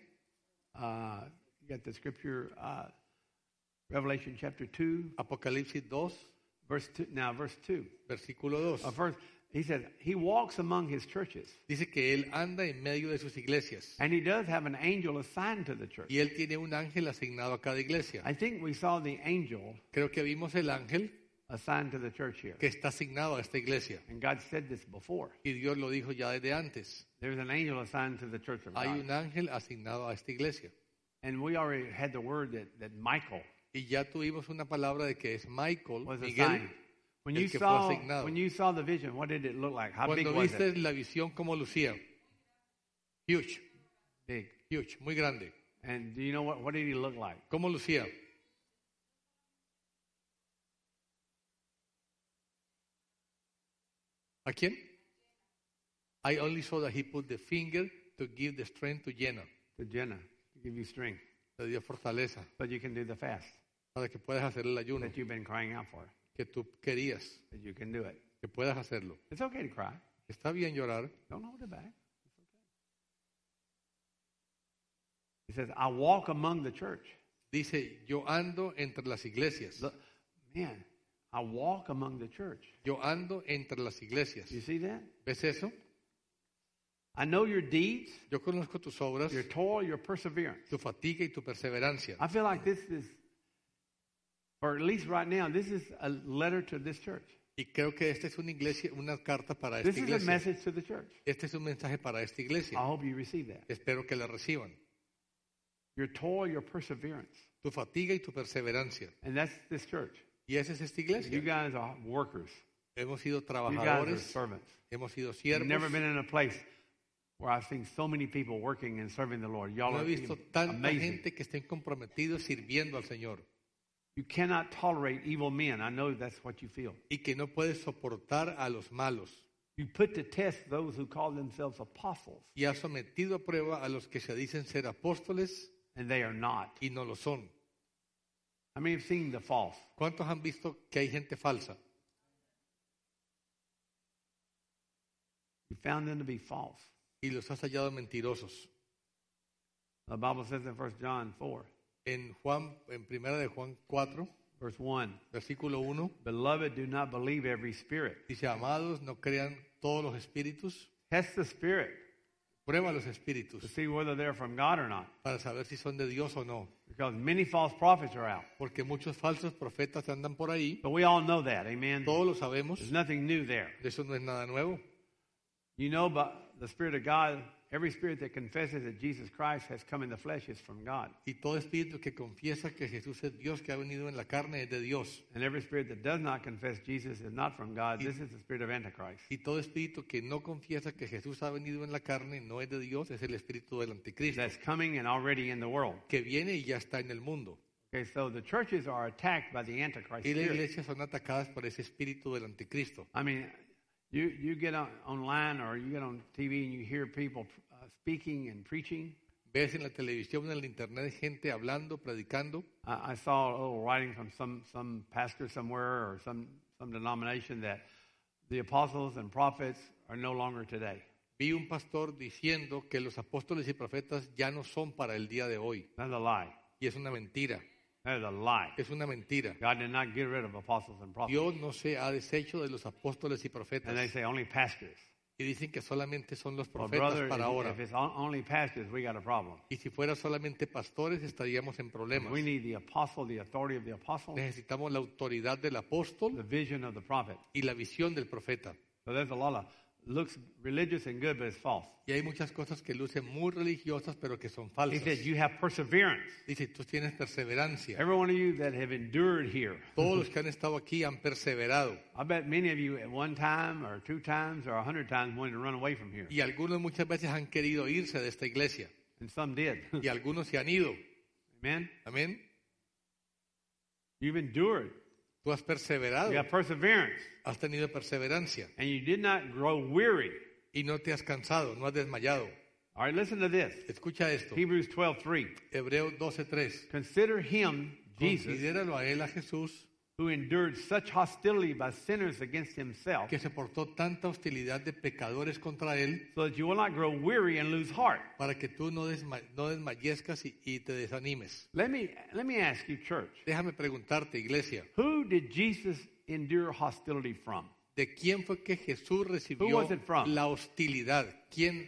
You got the scripture, Revelation chapter 2, Apocalipsis 2, verse 2. Now, verse 2. versículo 2. First, he says, he walks among his churches. Dice que él anda en medio de sus iglesias. And he does have an angel assigned to the church. Y él tiene un ángel asignado a cada iglesia. I think we saw the angel Creo que vimos el ángel assigned to the church here. que está asignado a esta iglesia. And God said this before. Y Dios lo dijo ya desde antes. There's an angel assigned to the church of Hay God. un ángel asignado a esta iglesia. And we already had the word that Michael Y ya tuvimos una palabra de que es Michael, was Miguel. assigned. When el you que fue saw asignado. when you saw the vision, what did it look like? How big Cuando was viste it? la visión, ¿cómo lucía? Huge, Big. huge, muy grande. And do you know what did he look like? ¿Cómo lucía? ¿A quién? I only saw that he put the finger to give the strength to Jenna. To Jenna, to give you strength, Le dio fortaleza so you can do the fast para que puedas hacer el ayuno that you've been crying out for, que tú querías, that you can do it. que puedas hacerlo. It's okay to cry. Está bien llorar. Don't hold it back. It's okay. He says, I walk among the church. Dice, yo ando entre las iglesias. Look, man, I walk among the church. Yo ando entre las iglesias. You see that? ¿Ves eso? I know your deeds, Yo conozco tus obras, your toil, your perseverance. tu fatiga y tu perseverancia. I feel like this is, or at least right now, this is a letter to this church. Y creo que esta es una carta para esta This is a iglesia. message to the church. Este es un mensaje para esta I iglesia. hope you receive that. Espero que la reciban. Your toil, your perseverance. Tu fatiga y tu perseverancia. And that's this church. Y esa es esta You iglesia. guys are workers. Hemos sido You guys are trabajadores, servants. hemos sido I've never siervos. been in a place where I've seen so many people working and serving the Lord. Y'all No are he visto tanta amazing. gente que estén comprometidos sirviendo al Señor You cannot tolerate evil men. I know that's what you feel. y que no puede soportar a los malos. You put to test those who call themselves apostles, Y ha sometido a prueba a los que se dicen ser apóstoles and they are not. y no lo son. How many have seen the false? ¿Cuántos han visto que hay gente falsa? You found them to be false. Y los has hallado mentirosos. The Bible says in 1 John 4, En primera de Juan 4, verse 1, versículo 1, Beloved, do not believe every spirit. dice, amados, no crean todos los espíritus, Test the spirit prueba los to espíritus see whether they're from God or not. para saber si son de Dios o no. Because many false prophets are out. Porque muchos falsos profetas andan por ahí, But we all know that, amen? todos lo sabemos, There's nothing new there. eso no es nada nuevo. You know, but the Spirit of God, every spirit that confesses that Jesus Christ has come in the flesh is from God. Y todo espíritu que confiesa que Jesús es Dios, que ha venido en la carne, es de Dios. And every spirit that does not confess Jesus is not from God. This is the spirit of Antichrist. Y todo espíritu que no confiesa que Jesús ha venido en la carne, no es de Dios, es el espíritu del anticristo, That's coming and already in the world. que viene y ya está en el mundo. Okay, so the churches are attacked by the Antichrist Y las spirit. iglesias son atacadas por ese espíritu del anticristo. I mean, you get online or you get on TV and you hear people speaking and preaching. Ves en la televisión, en el internet, gente hablando, predicando. I saw a little writing from some pastor somewhere or some denomination that the apostles and prophets are no longer today. Vi un pastor diciendo que los apóstoles y profetas ya no son para el día de hoy. That's a lie. Y es una mentira. That is a lie. Es una mentira. God did not get rid of apostles and prophets. Dios no se ha deshecho de los apóstoles y profetas. And they say only pastors. Y dicen que solamente son los Well, profetas brother, para ahora. if it's only pastors, we got a problem. Y si fuera solamente pastores, estaríamos en problemas. We need the apostle, the authority of the apostle, Necesitamos la autoridad del apóstol the vision of the prophet. y la visión del profeta. So there's a lot of looks religious and good, but it's false. Y hay muchas cosas que lucen muy religiosas, pero que son He falsas. said you have perseverance. Dice, tú tienes perseverancia. Every one of you that have endured here. Todos los que han estado aquí han perseverado. I bet many of you at one time or two times or 100 times wanted to run away from here. Y algunos muchas veces han querido irse de esta iglesia. And some did. Y algunos se han ido. Amen? Amén. You've endured. Tú has perseverado. You have perseverance. Has tenido perseverancia. And you did not grow weary. Y no te has cansado, no has desmayado. All right, listen to this. Escucha esto. Hebrews 12:3. Hebreos 12:3. Consider him, Jesus, Considéralo a él, a Jesús, who endured such hostility by sinners against himself, que se portó tanta hostilidad de pecadores contra él, so that you will not grow weary and lose heart. para que tú no desmayezcas y te desanimes. Let me ask you, church, Déjame preguntarte, iglesia, who did Jesus endure hostility from? ¿de quién fue que Jesús Who recibió was it from? la hostilidad? ¿Quién?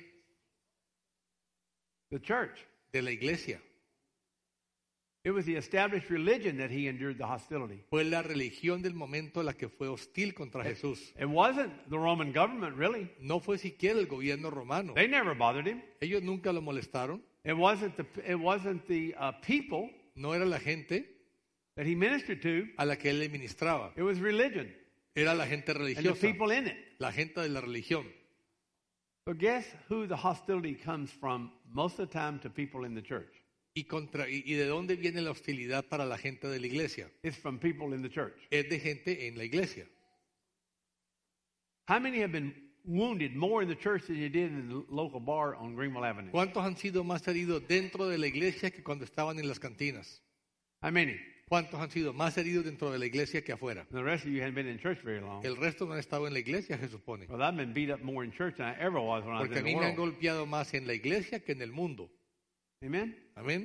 The church. De la iglesia. It was the established religion that he endured the hostility. Fue la religión del momento la que fue hostil contra Jesús. It wasn't the Roman government, really. No fue siquiera el gobierno romano. They never bothered him. Ellos nunca lo molestaron. It wasn't the people No era la gente that he ministered to. a la que él le ministraba. It was religion Era la gente and the religiosa. people in it. La gente de la religión. So guess who the hostility comes from most of the time to people in the church? ¿Y de dónde viene la hostilidad para la gente de la iglesia? It's from people in the church. Es de gente en la iglesia. How many have been wounded more in the church than you did in the local bar on Greenville Avenue? ¿Cuántos han sido más heridos dentro de la iglesia que cuando estaban en las cantinas? How many? ¿Cuántos han sido más heridos dentro de la iglesia que afuera? The rest of you hadn't been in church very long. El resto no han estado en la iglesia, se supone. Well, I've been beat up more in church than I ever was when I was Porque a in mí the me han world. golpeado más en la iglesia que en el mundo. Amen? Amén.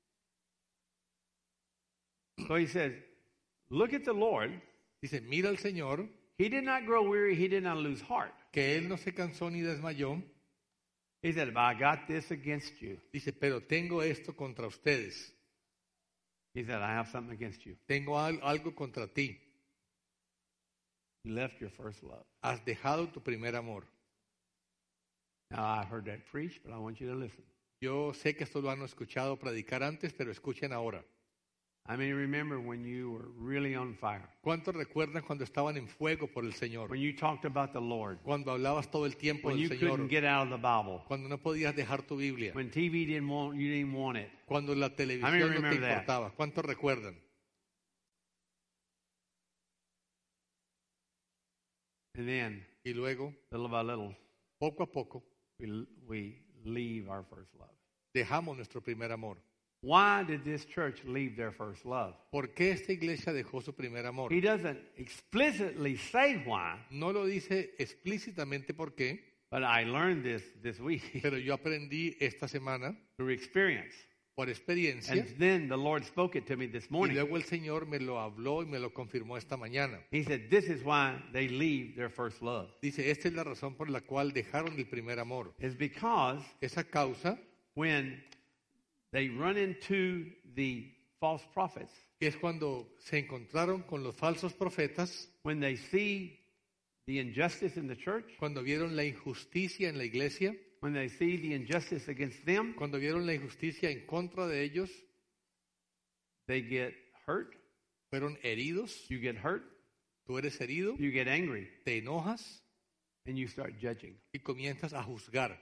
So he says, look at the Lord. Dice, mira al Señor, He did not grow weary. He did not lose heart. que Él no se cansó ni desmayó. He said, I got this against you. Dice, pero tengo esto contra ustedes. He said, I have something against you. Tengo algo contra ti. You left your first love. Has dejado tu primer amor. Now, I've heard that preached, but I want you to listen. Yo sé que esto lo han escuchado predicar antes, pero escuchen ahora. I mean, remember when you were really on fire, ¿Cuántos recuerdan cuando estaban en fuego por el Señor? when you talked about the Lord, Cuando hablabas todo el tiempo when del you Señor. couldn't get out of the Bible, Cuando no podías dejar tu Biblia. when TV you didn't want it. Cuando la I televisión mean, no te remember that. importaba. ¿Cuántos recuerdan? And then, Y luego, little by little, poco a poco, we leave our first love. dejamos nuestro primer amor. Why did this church leave their first love? ¿Por qué esta iglesia dejó su primer amor? He doesn't explicitly say why, No lo dice explícitamente por qué, but I learned this week pero yo aprendí esta semana through experience. por experiencia And then the Lord spoke it to me this y morning. luego el Señor me lo habló y me lo confirmó esta mañana. He said, this is why they leave their first love. Dice, esta es la razón por la cual dejaron el primer amor. It's because Esa causa when they run into the false prophets, es cuando se encontraron con los falsos profetas, when they see the injustice in the church, cuando vieron la injusticia en la iglesia, when they see the injustice against them, cuando vieron la injusticia en contra de ellos, they get hurt. fueron heridos, You get hurt. tú eres herido, You get angry. te enojas And you start judging. y comienzas a juzgar.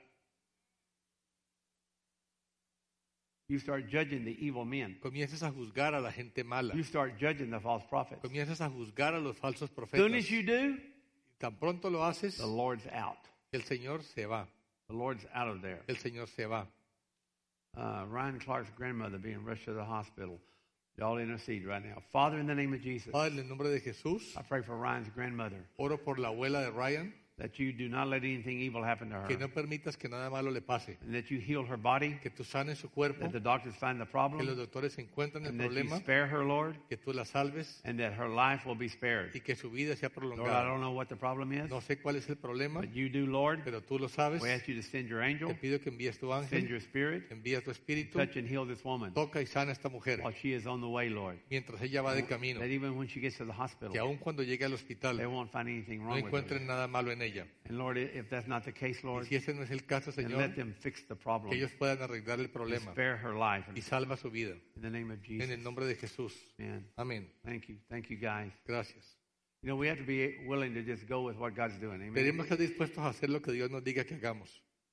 You start judging the evil men. Comienzas a juzgar a la gente mala. You start judging the false prophets. Comienzas a juzgar a los falsos Soon profetas. as you do, Tan pronto lo haces, the Lord's out. el Señor se va. The Lord's out of there. El Señor se va. Ryan Clark's grandmother being rushed to the hospital. Y'all intercede right now. Father, in the name of Jesus, Padre, en el nombre de Jesús, I pray for Ryan's grandmother, oro por la abuela de Ryan, that you do not let anything evil happen to her, que no permitas que nada malo le pase, and that you heal her body, que tú sanes su cuerpo, that the doctors find the que los problem, doctores encuentren el and that you problema, spare her, Lord, que tú la salves and that her life will be spared. y que su vida sea Lord, I prolongada. don't know what the problem is, No sé cuál es el problema, but you do, Lord. pero tú lo sabes. We ask you to send your Te angel, pido que envíes tu send ángel, your spirit, envía tu espíritu, touch and heal this woman toca y sana a esta mujer while she is on the way, Lord. mientras ella va de camino, That even when she gets to the hospital, que aun cuando llegue al they hospital won't find anything no wrong with her. encuentren nada malo en ella. And Lord, if that's not the case, Y Lord, si ese no es el caso, then Señor, let them fix the problem. que ellos puedan arreglar el And problema spare her life. y salva su vida. In the name of En Jesus. el nombre de Jesús. Man, Amén. thank you. Thank you, guys. Gracias. You know, we have to be willing to just go with what God's doing. Amen. Tenemos que estar dispuestos a hacer lo que Dios nos diga que hagamos.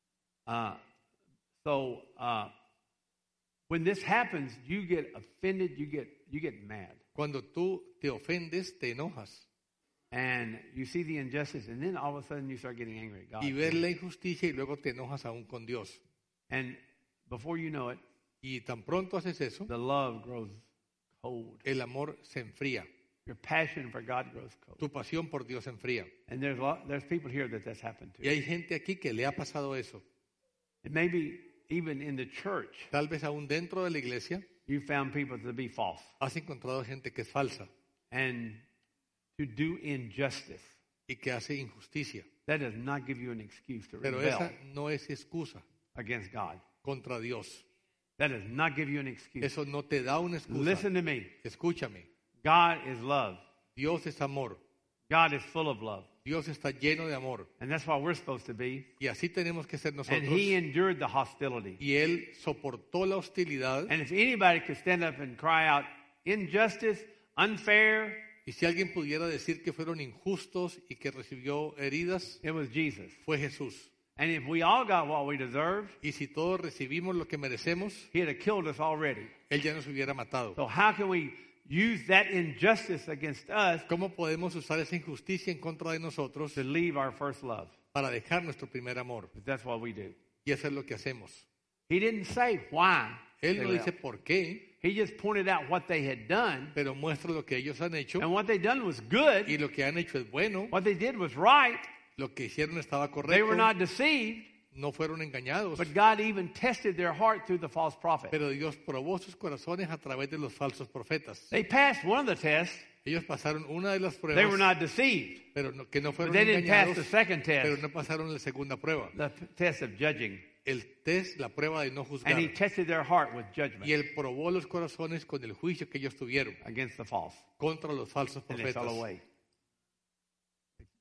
So when this happens, you get offended, you get mad. Cuando tú te ofendes, te enojas. And you see the injustice, and then all of a sudden you start getting angry at God. Y ves la injusticia y luego te enojas aún con Dios. And before you know it, Y tan pronto haces eso, the love grows cold. el amor se enfría. Your passion for God grows cold. Tu pasión por Dios se enfría. And there's people here that that's happened to. Y hay gente aquí que le ha pasado eso. And maybe even in the church, Tal vez aún dentro de la iglesia you found people to be false has encontrado gente que es falsa and to do injustice. y que hace injusticia. That does not give you an excuse to Pero rebel esa no es excusa against God. contra Dios. That does not give you an excuse. Eso no te da una excusa. Listen to me. Escúchame. God is love. Dios es amor. God is full of love. Dios está lleno de amor. And that's what we're supposed to be. Y así tenemos que ser And nosotros. he endured the hostility. Y Él soportó la hostilidad. And if anybody could stand up and cry out, injustice, unfair, Y si alguien pudiera decir que fueron injustos y que recibió heridas, it was Jesus. fue Jesús. And if we all got what we deserved, Y si todos recibimos lo que merecemos, he'd have killed us already. Él ya nos hubiera matado. So how can we use that injustice against us ¿Cómo podemos usar esa injusticia en contra de nosotros to leave our first love? para dejar nuestro primer amor? But that's what we do. Y eso es lo que hacemos. He didn't say why. Él they no dice left. por qué, He just pointed out what they had done. pero muestra lo que ellos han hecho. And what they done was good. Y lo que han hecho es bueno. What they did was right. Lo que hicieron estaba They were correcto. not deceived. No fueron engañados. But God even tested their heart through the false prophet. Pero Dios probó sus corazones a través de los falsos profetas. They passed one of the tests. Ellos pasaron una de las They were pruebas, not deceived. pero que no But fueron they didn't pass engañados, the second pero test, no pasaron la segunda prueba. the test of judging. El test, la prueba de no juzgar. And he tested their heart with Y judgment Él probó los corazones con el juicio que ellos tuvieron against the false. contra los falsos And they fell profetas. away.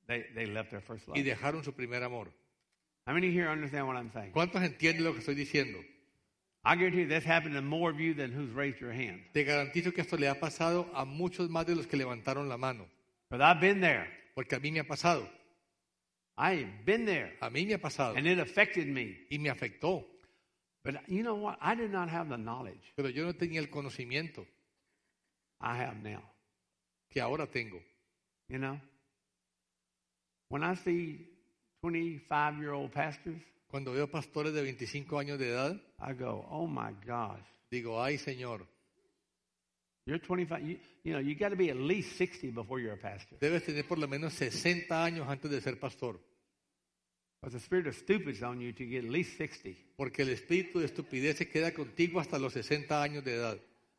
they left their first love. y dejaron su primer amor. How many here understand what I'm saying? ¿Cuántos entienden lo que estoy diciendo? I guarantee you this happened to more of you than who's raised your hand. Te garantizo que esto le ha pasado a muchos más de los que levantaron la mano, But I've been there. porque a mí me ha pasado, I've been there. a mí me ha pasado And it affected me. y me afectó, But you know what? I did not have the knowledge pero yo no tenía el conocimiento I have now. que ahora tengo. You know? When I see 25-year-old pastors, Cuando veo pastores de 25 años de edad, I go, oh my gosh. digo, ay Señor, You're 25. You got to be at least 60 before you're a pastor. debes tener por lo menos 60 años antes de ser pastor, But the spirit of stupid's on you to get at least 60. porque el espíritu de estupidez se queda contigo hasta los 60 años de edad.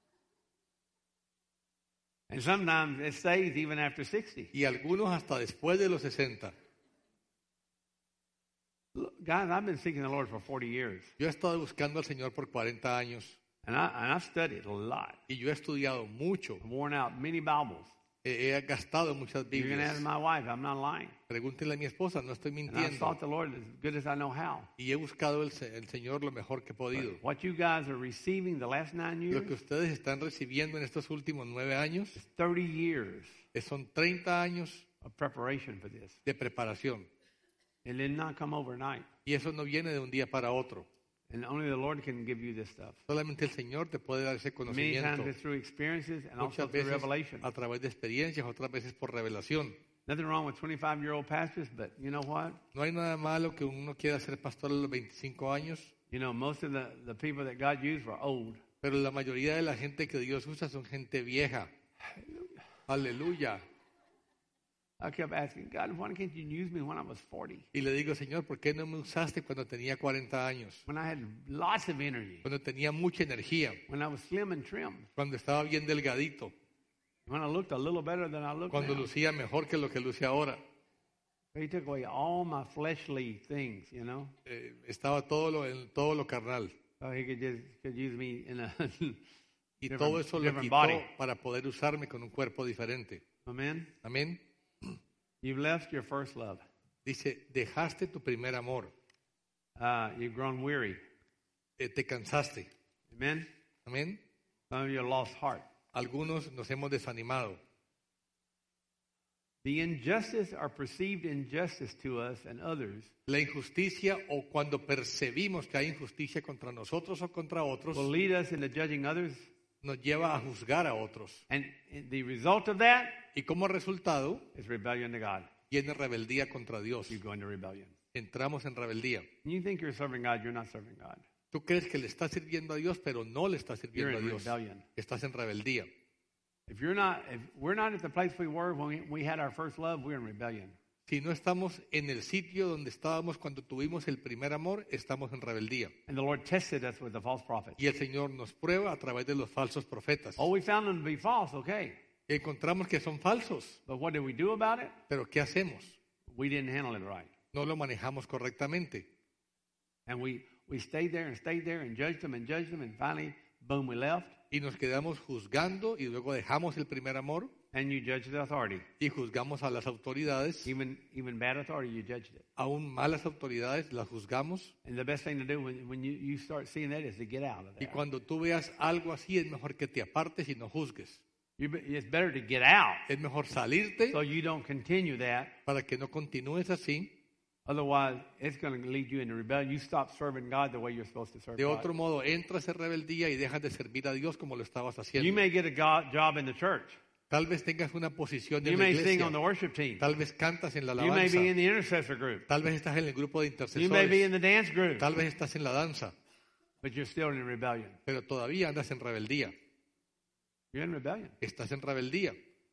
And sometimes it stays even after 60. Y algunos hasta después de los 60. Look, guys, I've been seeking the Lord for 40 years. Yo he estado buscando al Señor por 40 años And I've studied a lot. y yo he estudiado mucho. I've worn out many Bibles. He gastado muchas You're going to ask Biblias. my wife. I'm not lying. Pregúntenle a mi esposa, no estoy And I've mintiendo. sought the Lord as good as I know how. Y he buscado el Señor lo mejor que he podido. What you guys are receiving the last 9 Lo years que ustedes están recibiendo en estos últimos 9 años is 30 years son 30 años of preparation for this. de preparación. It did not come overnight. Y eso no viene de un día para otro. And only the Lord can give you this stuff. Solamente el Señor te puede dar ese Many times conocimiento. it's through experiences and also Muchas through veces revelation. a través de experiencias, otras veces por revelación. Nothing wrong with 25-year-old pastors, but you know what? No hay nada malo que uno quiera ser pastor a los 25 años, You know, most of the people that God used were old. pero la mayoría de la gente que Dios usa son gente vieja. Aleluya. I kept asking, God, why can't you use me when I was 40? Y le digo, Señor, ¿por qué no me usaste cuando tenía 40 años? When I had lots of energy. Cuando tenía mucha energía, When I was slim and trim. cuando estaba bien delgadito, When I looked a little better than I look cuando now. lucía mejor que lo que luce ahora. He took away all my fleshly things, you know. Estaba en todo lo carnal. So he could use me in a Y different- todo eso lo different quitó body. para poder usarme con un cuerpo diferente. Amen. Amén. You've left your first love. Dice, dejaste tu primer amor, You've grown weary. te cansaste. Amen. Amén. Some of you have lost heart. Algunos nos hemos desanimado. The injustice or perceived injustice to us and others La injusticia o cuando percibimos que hay injusticia contra nosotros o contra otros, will lead us into judging others. nos lleva a juzgar a otros. And the result of that Y como resultado, is rebellion to God. viene rebeldía contra Dios. You go into rebellion. Entramos en rebeldía. And you think you're serving God, you're not serving God. Tú crees que le estás sirviendo a Dios, pero no le estás You're sirviendo a in Dios. rebellion. Estás en rebeldía. If we're not at the place we were when we had our first love, we're in rebellion. Si no estamos en el sitio donde estábamos cuando tuvimos el primer amor, estamos en rebeldía. And the Lord tested us with the false prophets. Y el Señor nos prueba a través de los falsos profetas. Oh, we found them to be false, okay. Y encontramos que son falsos. But what did we do about it? Pero ¿qué hacemos? We didn't handle it right. No lo manejamos correctamente. And we stayed there and judged them, and finally, boom, we left. Y nos quedamos juzgando y luego dejamos el primer amor And you judged the authority. y juzgamos a las autoridades. Even bad authority, you judged it. Aún malas autoridades las juzgamos. And the best thing to do when you start seeing that is to get out of Y there. cuando tú veas algo así, es mejor que te apartes y no juzgues. It's better to get out Es mejor salirte so you don't continue that. para que no continúes así. Otherwise, it's going to lead you into rebellion. You stop serving God the way you're supposed to serve De otro God. modo, entras en rebeldía y dejas de servir a Dios como lo estabas You haciendo. may get a job in the church. Tal vez tengas una posición You en la may sing iglesia. on the worship team. Tal vez cantas en la You may alabanza. be in the intercessor group. Tal vez estás en el grupo de You may be in intercesores. the dance group. Tal vez estás en la danza. But you're still in rebellion. Pero todavía andas en rebeldía. You're in rebellion. Estás en rebeldía.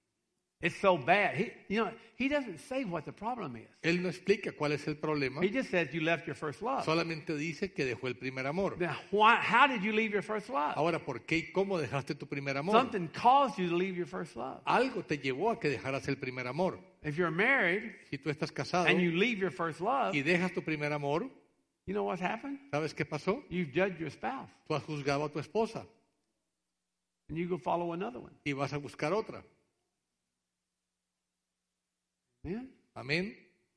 It's so bad. He doesn't say what the problem is. Él no explica cuál es el problema. He just says you left your first love. Solamente dice que dejó el primer amor. Now, how did you leave your first love? Ahora, ¿por qué y cómo dejaste tu primer amor? Something caused you to leave your first love. Algo te llevó a que dejaras el primer amor. If you're married Si tú estás casado and you leave your first love, y dejas tu primer amor, you know what's happened? ¿sabes qué pasó? You've judged your spouse. Tú has juzgado a tu esposa And you go follow another one. y vas a buscar otra. Amen? Amén.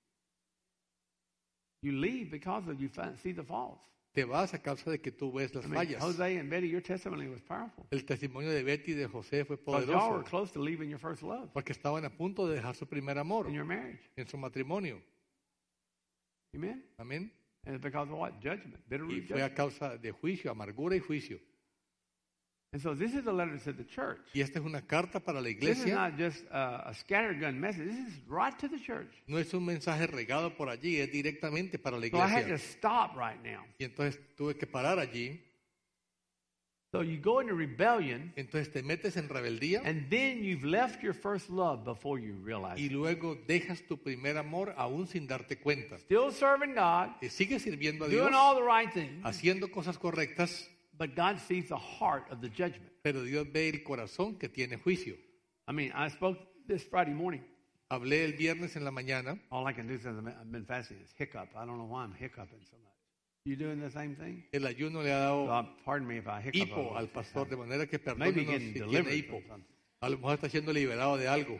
You leave because of you see the faults. Te vas a causa de que tú ves las I mean, fallas. Jose and Betty, your testimony was powerful. El testimonio de Betty y de José fue Because y'all were poderoso close to leaving your first love porque estaban a punto de dejar su primer amor in your marriage. en su matrimonio. Amen? Amén. And it's because of what? Judgment. Bitter Y root fue a judgment. causa de juicio, amargura y juicio. And so this is a letter to the church. Y esta es una carta para la This is iglesia. not just a scattergun message. This is right to the church. No es un mensaje regado por allí, es directamente para la So I had to iglesia. stop right now. Y entonces tuve que parar allí. So you go into rebellion, Entonces te metes en rebeldía and then you've left your first love before you realize y it. luego dejas tu primer amor aún sin darte cuenta. Still serving God, Y sigues sirviendo a Dios, doing all the right things, haciendo cosas correctas, but God sees the heart of the judgment. pero Dios ve el corazón que tiene juicio. I mean, I spoke this Friday morning. Hablé el viernes en la mañana. All I can do since I've been fasting is hiccup. I don't know why I'm hiccuping so much. You doing the same thing? El ayuno le ha dado Pardon me if I hiccup. a hipo little. al pastor, de manera que Maybe perdónenos getting si tiene delivered hipo. from something. A lo mejor está siendo liberado de algo.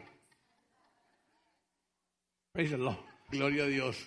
Praise the Lord. Gloria a Dios.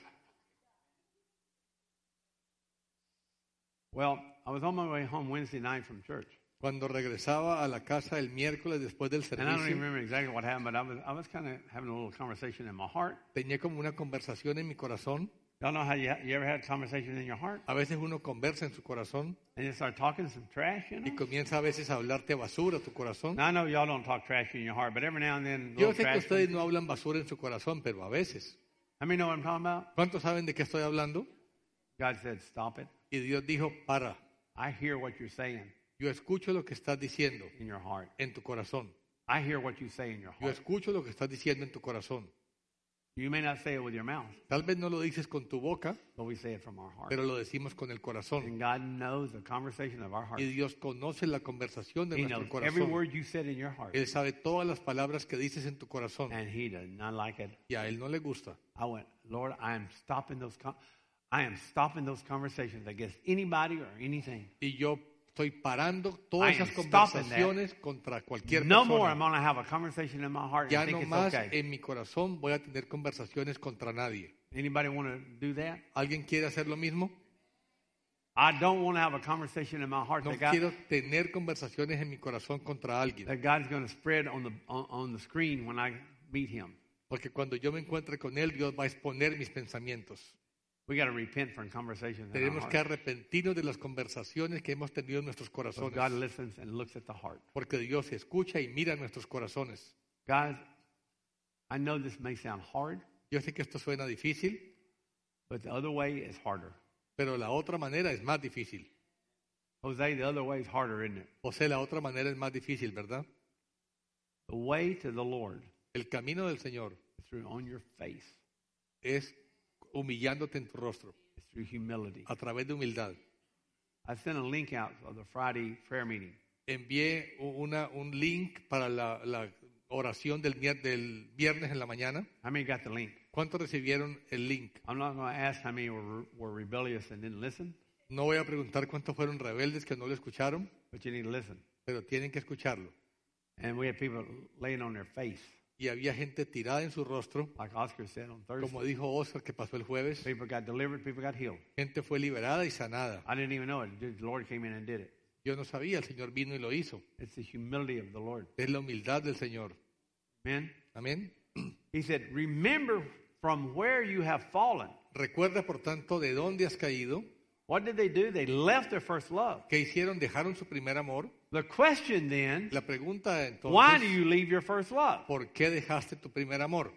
Well, I was on my way home Wednesday night from church. Cuando regresaba a la casa el miércoles después del And I don't even servicio, remember exactly what happened, but I was kind of having a little conversation in my heart. tenía como una conversación en mi corazón. Y'all know how you ever had a conversation in your heart? A veces uno conversa en su corazón And you start talking some trash, you y know? comienza a veces a hablarte basura a tu corazón. Now, I know y'all don't talk trash in your heart, but every now and then, Yo little sé que trash. ustedes no hablan basura en su corazón, pero a veces. How many know what I'm talking about? ¿Cuántos saben de qué estoy hablando? God said, stop it. Y Dios dijo, para, I hear what you're saying yo escucho lo que estás diciendo in your heart. en tu corazón. I hear what you say in your Yo heart. escucho lo que estás diciendo en tu corazón. You may not say it with your mouth, Tal vez no lo dices con tu boca, but we say it from our heart. pero lo decimos con el corazón. And God knows the conversation of our heart. Y Dios conoce la conversación de He knows nuestro every corazón. word you said in your heart. Él sabe todas las palabras que dices en tu corazón. And He does not like it. Y a Él no le gusta. I went, Lord, I am stopping those conversations against anybody or anything. Y yo estoy parando todas I am esas stopping conversaciones contra cualquier No more I'm persona. going to have a conversation in my heart Ya and no think más it's okay. en mi corazón voy a tener conversaciones contra nadie. Anybody want to do that? ¿Alguien quiere hacer lo mismo? I don't want to have a conversation in my heart No that, quiero tener conversaciones en mi corazón contra alguien. God's going to spread on the screen when I meet Him. Porque cuando yo me encuentre con Él, Dios va a exponer mis pensamientos. We got to repent from conversations in our Tenemos que heart. arrepentirnos de las conversaciones que hemos tenido en nuestros So corazones. God listens and looks at the heart. Porque Dios escucha y mira nuestros corazones. Guys, I know this may sound hard, Yo sé que esto suena difícil, but the other way is harder. pero la otra manera es más difícil. Jose, the other way is harder, isn't it? José, la otra manera es más difícil, ¿verdad? The way to the Lord El camino del Señor is through on your face, es humillándote en tu rostro, it's through humility. a través de humildad. I sent a link out of the Friday prayer meeting. Envié un link para la oración del viernes en la mañana. How many got the link? ¿Cuántos recibieron el link? I'm not going to ask how many were rebellious and didn't listen, No voy a preguntar cuántos fueron rebeldes que no lo escucharon, but you need to listen. pero tienen que escucharlo. And we had people laying on their face, Y había gente tirada en su rostro, like Oscar said on Thursday. como dijo Oscar que pasó el jueves. People got delivered, people got healed. Gente fue liberada y sanada. I didn't even know it. The Lord came in and did it. Yo no sabía, el Señor vino y lo hizo. It's the humility of the Lord. Es la humildad del Señor. Amen. Amén. He said, remember from where you have fallen. Recuerda, por tanto, de dónde has caído. What did they do? They left their first love. ¿Qué hicieron? Dejaron su primer amor. The question then, La pregunta why do entonces, you leave your first love? ¿por qué dejaste tu primer amor?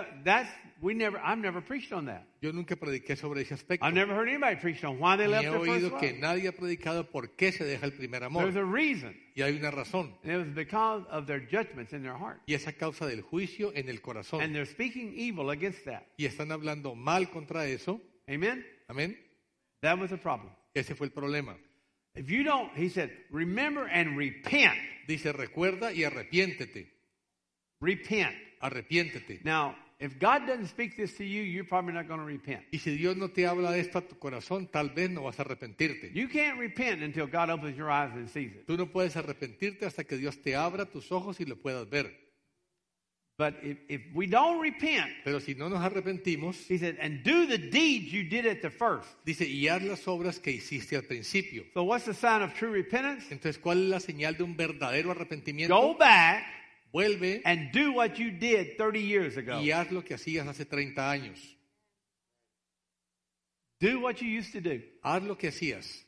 I've never preached on that. Yo nunca prediqué sobre ese aspecto. I've never heard anybody preach on why they Ni left he their first oído love. que nadie ha predicado por qué se deja el primer amor. There's a reason. Y hay una razón. And it was because of their judgments in their heart. Y es a causa del juicio en el And corazón. they're speaking evil against that. Y están hablando mal contra eso. Amen? Amén. That was the problem. Ese fue el problema. If you don't, he said, remember and repent. Dice, recuerda y arrepiéntete. Repent. Arrepiéntete. Now, if God doesn't speak this to you, you're probably not going to repent. Y si Dios no te habla de esto a tu corazón, tal vez no vas a arrepentirte. You can't repent until God opens your eyes and sees it. Tú no puedes arrepentirte hasta que Dios te abra tus ojos y lo puedas ver. But if we don't repent, Pero si no nos arrepentimos, he said, and do the deeds you did at the first. dice, y haz las obras que hiciste al principio. So what's the sign of true repentance? Entonces, ¿cuál es la señal de un verdadero Go arrepentimiento? back Vuelve and do what you did 30 years ago. y haz lo que hacías hace 30 años. Do what you used to do. Haz lo que hacías.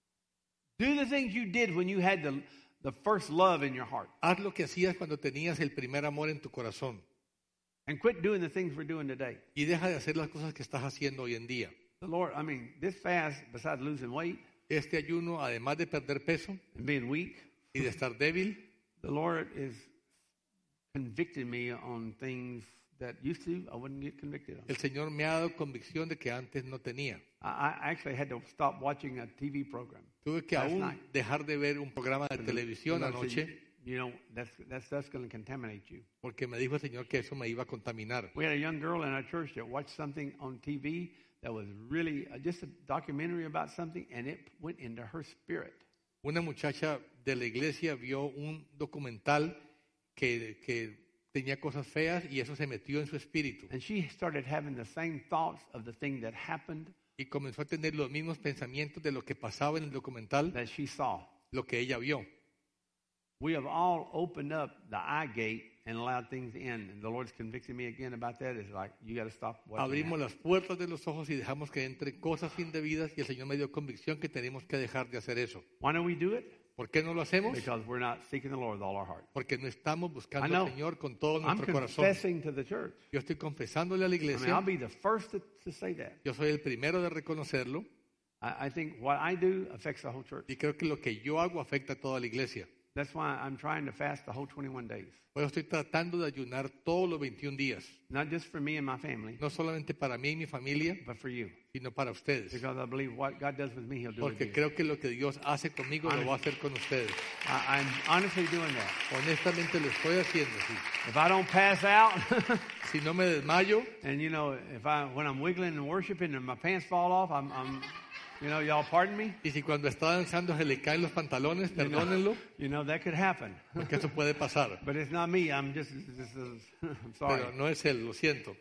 Do the things you did when you had the first love in your heart. Haz lo que hacías cuando tenías el primer amor en tu corazón. And quit doing the things we're doing today. Y deja de hacer las cosas que estás haciendo hoy en día. The Lord, I mean, this fast, besides losing weight Este ayuno, además de perder peso and being weak, y de estar débil, the Lord is convicting me on things that used to I wouldn't get convicted on. el Señor me ha dado convicción de que antes no tenía. I actually had to stop watching a TV program. Tuve que Last aún night. dejar de ver un programa de televisión The Lord anoche said, you know, that's going to contaminate you. porque me dijo el Señor que eso me iba a contaminar. We had a young girl in our church that watched something on TV that was really just a documentary about something, and it went into her spirit. Una muchacha de la iglesia vio un documental que tenía cosas feas y eso se metió en su espíritu. And she started having the same thoughts of the thing that happened Y comenzó a tener los mismos pensamientos de lo que pasaba en el documental, that she saw. lo que ella vio. We have all opened up the eye gate and allowed things in. And the Lord's convicting me again about that. It's like, you got to stop watching Abrimos that. las puertas de los ojos y dejamos que entre cosas indebidas y el Señor me dio convicción que tenemos que dejar de hacer eso. Why don't we do it? ¿Por qué no lo hacemos? Because we're not seeking the Lord with all our heart. Porque no estamos I buscando know. al Señor con todo I'm nuestro corazón. confessing to the church. Yo estoy confesándole a la I mean, I'll iglesia. be the first to say that. Yo soy el primero de reconocerlo I think what I do affects the whole church. y creo que lo que yo hago afecta a toda la iglesia. That's why I'm trying to fast the whole 21 days. Por eso estoy tratando de ayunar todos los 21 días. Not just for me and my family, No solamente para mí y mi familia, but for you. sino para ustedes. Because I believe what God does with me, He'll do with Porque you. creo que lo que Dios hace conmigo lo va a hacer con ustedes. I'm honestly doing that. Honestamente lo estoy haciendo, sí. If I don't pass out, Si no me desmayo, and you know, when I'm wiggling and worshiping and my pants fall off, I'm you know, y'all pardon me. y si cuando está danzando se le caen los pantalones, perdónenlo, You know that could happen. porque eso puede pasar. But it's not me. I'm I'm sorry. Pero no es él, lo siento.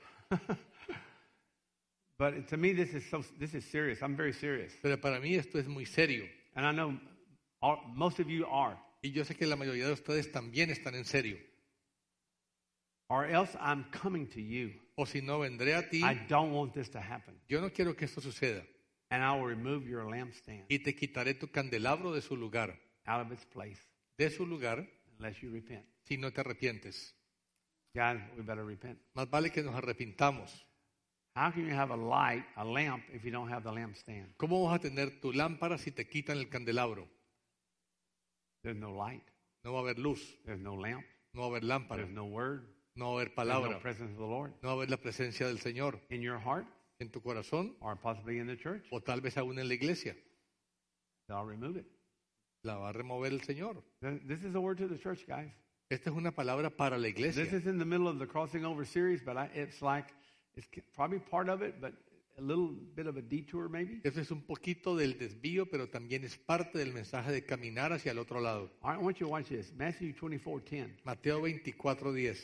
But to me, this is serious. I'm very serious, Pero para mí esto es muy serio. and I know most of you are. Y yo sé que la mayoría de ustedes también están en serio. Or else I'm coming to you. O si no, vendré a ti. I don't want this to happen, Yo no quiero que esto suceda. and I will remove your lampstand Y te quitaré tu candelabro de su lugar. out of its place De su lugar, unless you repent. si no te arrepientes. Guys, we better repent. Más vale que nos arrepintamos. How can you have a lamp, if you don't have the lampstand? ¿Cómo vas a tener tu lámpara si te quitan el candelabro? There's no light. No va a haber luz, There's no lamp. no va a haber lámpara, There's no word. no va a haber There's no palabra, presence of the Lord no va a haber la presencia del Señor in your heart en tu corazón or possibly in the church. o tal vez aún en la iglesia. I'll remove it. La va a remover el Señor. This is a word to the church, guys. Esta es una palabra para la iglesia. This is in the middle of the Crossing Over series, but it's probably part of it, but a little bit of a detour maybe. Eso es un poquito del desvío, pero también es parte del mensaje de caminar hacia el otro lado. All right, I want you to watch this. Matthew 24:10. Mateo 24:10.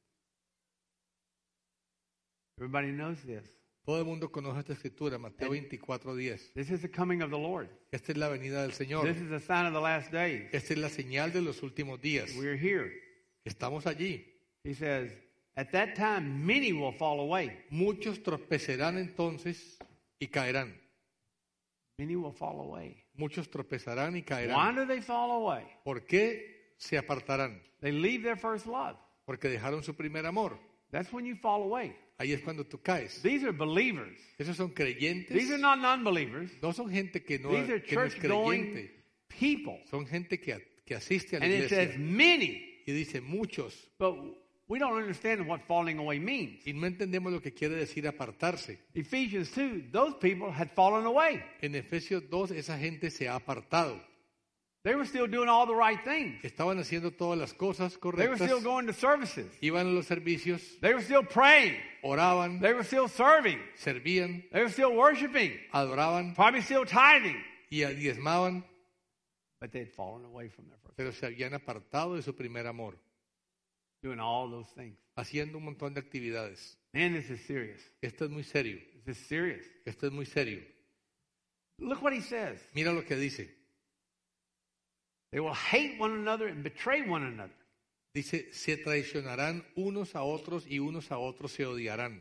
Everybody knows this. Todo el mundo conoce esta escritura, Mateo 24:10. This is the coming of the Lord. Esta es la venida del Señor. This is a sign of the last days. Esta es la señal de los últimos días. We're here. Estamos allí. He says, at that time, many will fall away. Muchos tropezarán entonces y caerán. Many will fall away. Muchos tropezarán y Why caerán. do they fall away? ¿Por qué se apartarán? They leave their first love. Porque dejaron su primer amor. That's when you fall away. Ahí es cuando tú caes. These are believers. Esos son creyentes. These are not non-believers. No son gente que no, These are que no es church-going creyente. people. Son gente que asiste a la And it says iglesia. many. Y dice muchos. But we don't understand what falling away means. Y no entendemos lo que quiere decir apartarse. Ephesians 2, those people had fallen away. En Efesios 2, esa gente se ha apartado. They were still doing all the right things. Estaban haciendo todas las cosas They were correctas. still going to services. Iban a los servicios, They were still praying. oraban, They were still serving. servían, They were still worshiping. adoraban Probably still tithing. y diezmaban, But they had fallen away from their first. pero se habían apartado de su primer amor. doing all those things. haciendo un montón de actividades. Man, this is serious. Esto es muy serio. This is serious. Esto es muy serio. Look what he says. Mira lo que dice. They will hate one another and betray one another. Dice, se traicionarán unos a otros y unos a otros se odiarán.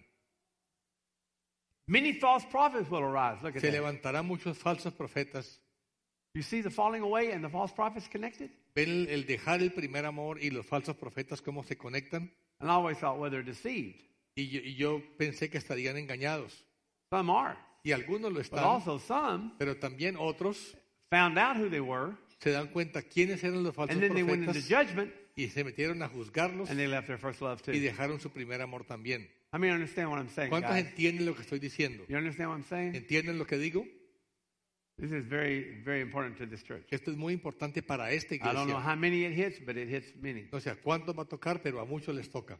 Many false prophets will arise. Look at Se that. levantarán muchos falsos profetas. You see the falling away and the false prophets connected? ¿Ven el dejar el primer amor y los falsos profetas cómo se conectan? And I always thought, well, they're deceived. Y yo pensé que estarían engañados. Some are. Y algunos lo But están, also some pero también otros found out who they were, se dan cuenta quiénes eran los falsos and then they went into profetas judgment, y se metieron a juzgarlos and they left their first love y too. dejaron su primer amor también. I mean, understand what I'm saying, ¿Cuántos guys? entienden lo que estoy diciendo? You understand what I'm saying? ¿Entienden lo que digo? This is very, very important to this church. Esto es muy importante para esta I don't know iglesia. how many it hits, but it hits many. No sé a cuántos va a tocar, pero a muchos les toca.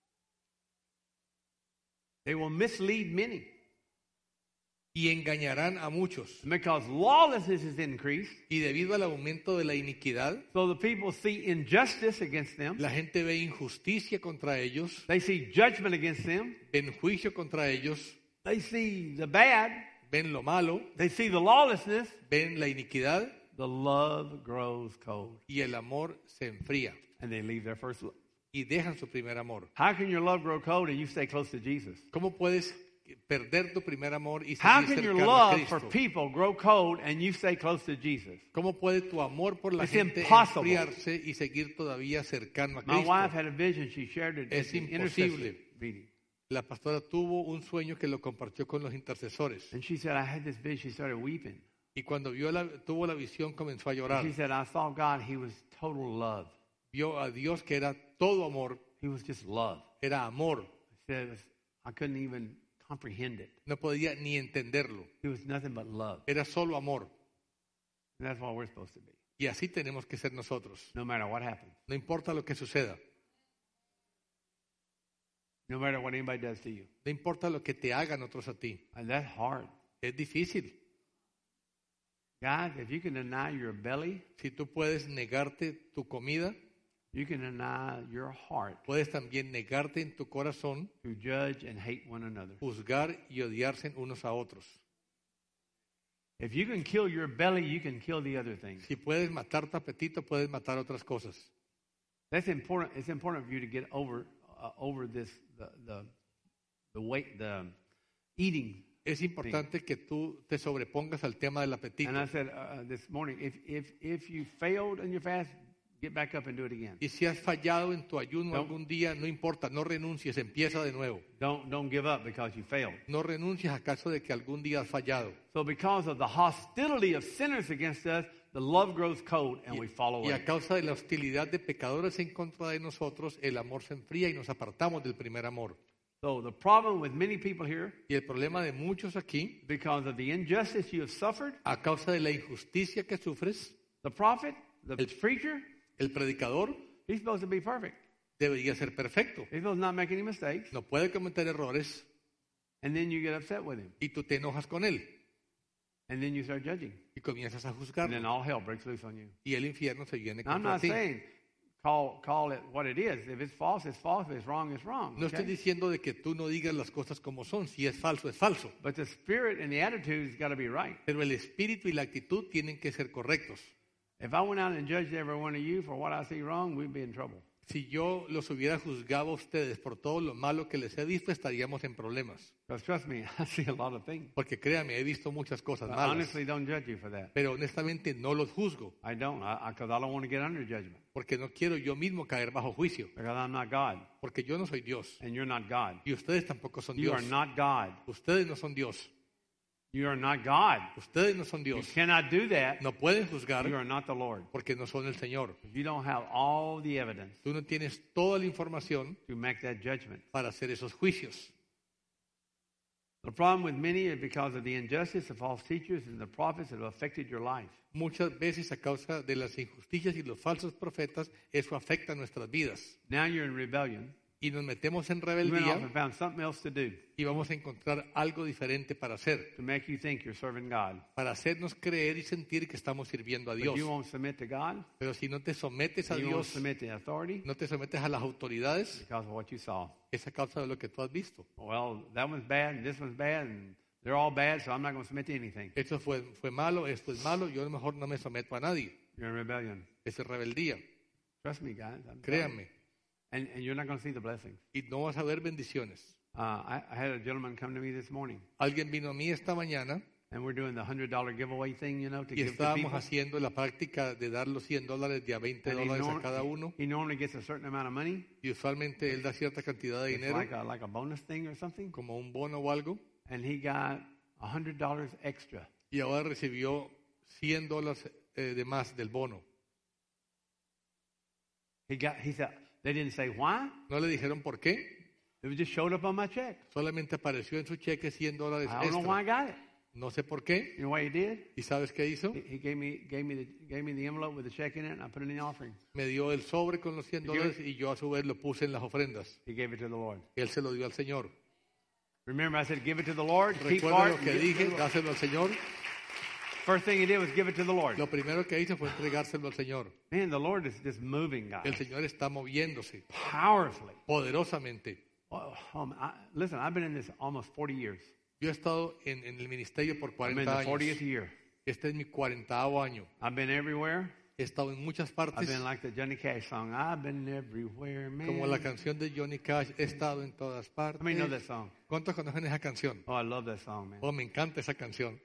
They will mislead many. Y engañarán a muchos. Because lawlessness is increased, Y debido al aumento de la iniquidad, so the people see injustice against them. la gente ve injusticia contra ellos, They see judgment against them. ven juicio contra ellos, They see the bad. ven lo malo, They see the lawlessness. ven la iniquidad The love grows cold. y el amor se enfría And they leave their first love. y dejan su primer amor. How can your love grow cold and you stay close to Jesus? ¿Cómo puedes perder tu primer amor y How seguir can your cercano a love for Cristo? people grow cold and you stay close to Jesus? ¿Cómo puede tu amor por la It's gente impossible. enfriarse y seguir todavía cercano a My wife Cristo? had a vision. She shared it Es in the intercession imposible. meeting. La pastora tuvo un sueño que lo compartió con los intercesores And she said, I had this vision. She started weeping. y cuando tuvo la visión comenzó a llorar. She said, I saw God. He was total love. Vio a Dios que era todo amor, He was just love. era amor. She said, I couldn't even comprehend it. No podía ni entenderlo. He was nothing but love. Era solo amor. And that's what we're supposed to be, Y así tenemos que ser nosotros. no matter what happens, No importa lo que suceda. no matter what anybody does to you. No importa lo que te hagan otros a ti. And that's hard. Es difícil. Guys, if you can deny your belly, Si tú puedes negarte tu comida, you can deny your heart puedes también negarte en tu corazón, to judge and hate one another. juzgar y odiarse unos a otros. If you can kill your belly, you can kill the other things. Si puedes matar tu apetito, puedes matar otras cosas. That's important. It's important for you to get over this the weight, the eating. Es importante que tú te sobrepongas al tema del apetito. And I said this morning, if you failed in your fast, get back up and do it again. Y si has fallado en tu ayuno No. algún día, no importa, no renuncies, empieza de nuevo. Don't give up because you failed. No renuncies a caso de que algún día has fallado. So because of the hostility of sinners against us, the love grows cold and we fall Y away. a causa de la hostilidad de pecadores en contra de nosotros, el amor se enfría y nos apartamos del primer amor. So the problem with many people here, Y el problema de muchos aquí, because of the injustice you have suffered, a causa de la injusticia que sufres, the prophet, the preacher, el predicador he's supposed to be perfect. debería ser perfecto. He's supposed to not make any mistakes. No puede cometer errores And then you get upset with him. y tú te enojas con él And then you start judging. y comienzas a And juzgarlo. then all hell breaks loose on you. Y el infierno se viene Now, I'm contra not ti. saying call it what it is. If it's false, it's false. If it's wrong, it's wrong. No estoy Okay? diciendo de que tú no digas las cosas como son. Si es falso, es falso. But the spirit and the attitude has got to be right. Pero el espíritu y la actitud tienen que ser correctos. If I went out and judged every one of you for what I see wrong, we'd be in trouble. Si yo los hubiera juzgado a ustedes por todo lo malo que les he visto, estaríamos en problemas. Because trust me, I see a lot of things. Porque créame, he visto muchas cosas I malas. honestly don't judge you for that. Pero honestamente no los juzgo. I don't, because I don't want to get under judgment. Porque no quiero yo mismo caer bajo juicio. Because I'm not God, Porque yo no soy Dios. and you're not God. Y ustedes tampoco son You are Dios. not God. Ustedes no son Dios. You are not God. Ustedes no son You Dios. cannot do that. No pueden juzgar You are not the Lord. porque no son el Señor. You don't have all the evidence Tú no tienes toda la información to make that judgment. para hacer esos juicios. The problem with many is because of the injustice of false teachers and the prophets that have affected your life. Muchas veces a causa de las injusticias y los falsos profetas, eso afecta nuestras vidas. Now you're in rebellion, y nos metemos en You went off rebeldía and found something else to do y vamos a encontrar algo diferente para hacer, to make you think you're serving God. para hacernos creer y sentir que estamos sirviendo a But Dios. you won't submit to God. Pero si no te sometes a You won't Dios, submit to authority no te sometes a las autoridades, because of what you saw. es a causa de lo que tú has visto. Well, that one's bad and this one's bad and they're all bad, so I'm not going to submit to anything. Esto fue malo, esto es malo, yo a lo mejor no me someto a nadie. You're in rebellion. Esa es rebeldía, Trust me, guys. I'm telling you. créanme. And you're not going to see the blessings. Y no vas a ver bendiciones. I had a gentleman come to me this morning, Alguien vino a mí esta mañana and we're doing the $100 giveaway thing, you know, to y give to estábamos people. haciendo la práctica de dar los $100 de a $20 a cada uno. he normally gets a certain amount of money. Y usualmente él da cierta cantidad de It's dinero, like a bonus thing or something. como un bono o algo, And he got $100 extra. y ahora recibió $100 de más del bono. He said, they didn't say why. No le dijeron por qué, It just showed up on my check. solamente apareció en su cheque $100 I don't know why I extra. got it. No sé por qué. You know what he did? ¿Y sabes qué hizo? He gave me the envelope with the check in it, and I put it in the offering. Me dio el sobre con los $100 y yo a su vez lo puse en las ofrendas. He gave it to the Lord. Él se lo dio al Señor. Remember, I said, give it to the Lord. Keep Recuerda part. lo que dije, dáselo al Señor. First thing he did was give it to the Lord. Lo primero que hice fue entregárselo al Señor. Man, the Lord is just moving, El guys, Señor está moviéndose powerfully. poderosamente. Listen, I've been in this almost 40 years. Yo he estado en el ministerio por I'm in 40 the 40th años. year. Este es mi 40º año. I've been everywhere. He estado en muchas I've partes. been like the Johnny Cash song. I've been everywhere, man. Como la canción de Johnny Cash, he estado en todas How many know that partes. song? ¿Cuántos conocen esa canción? Oh, I love that song, man. Oh, me encanta esa canción.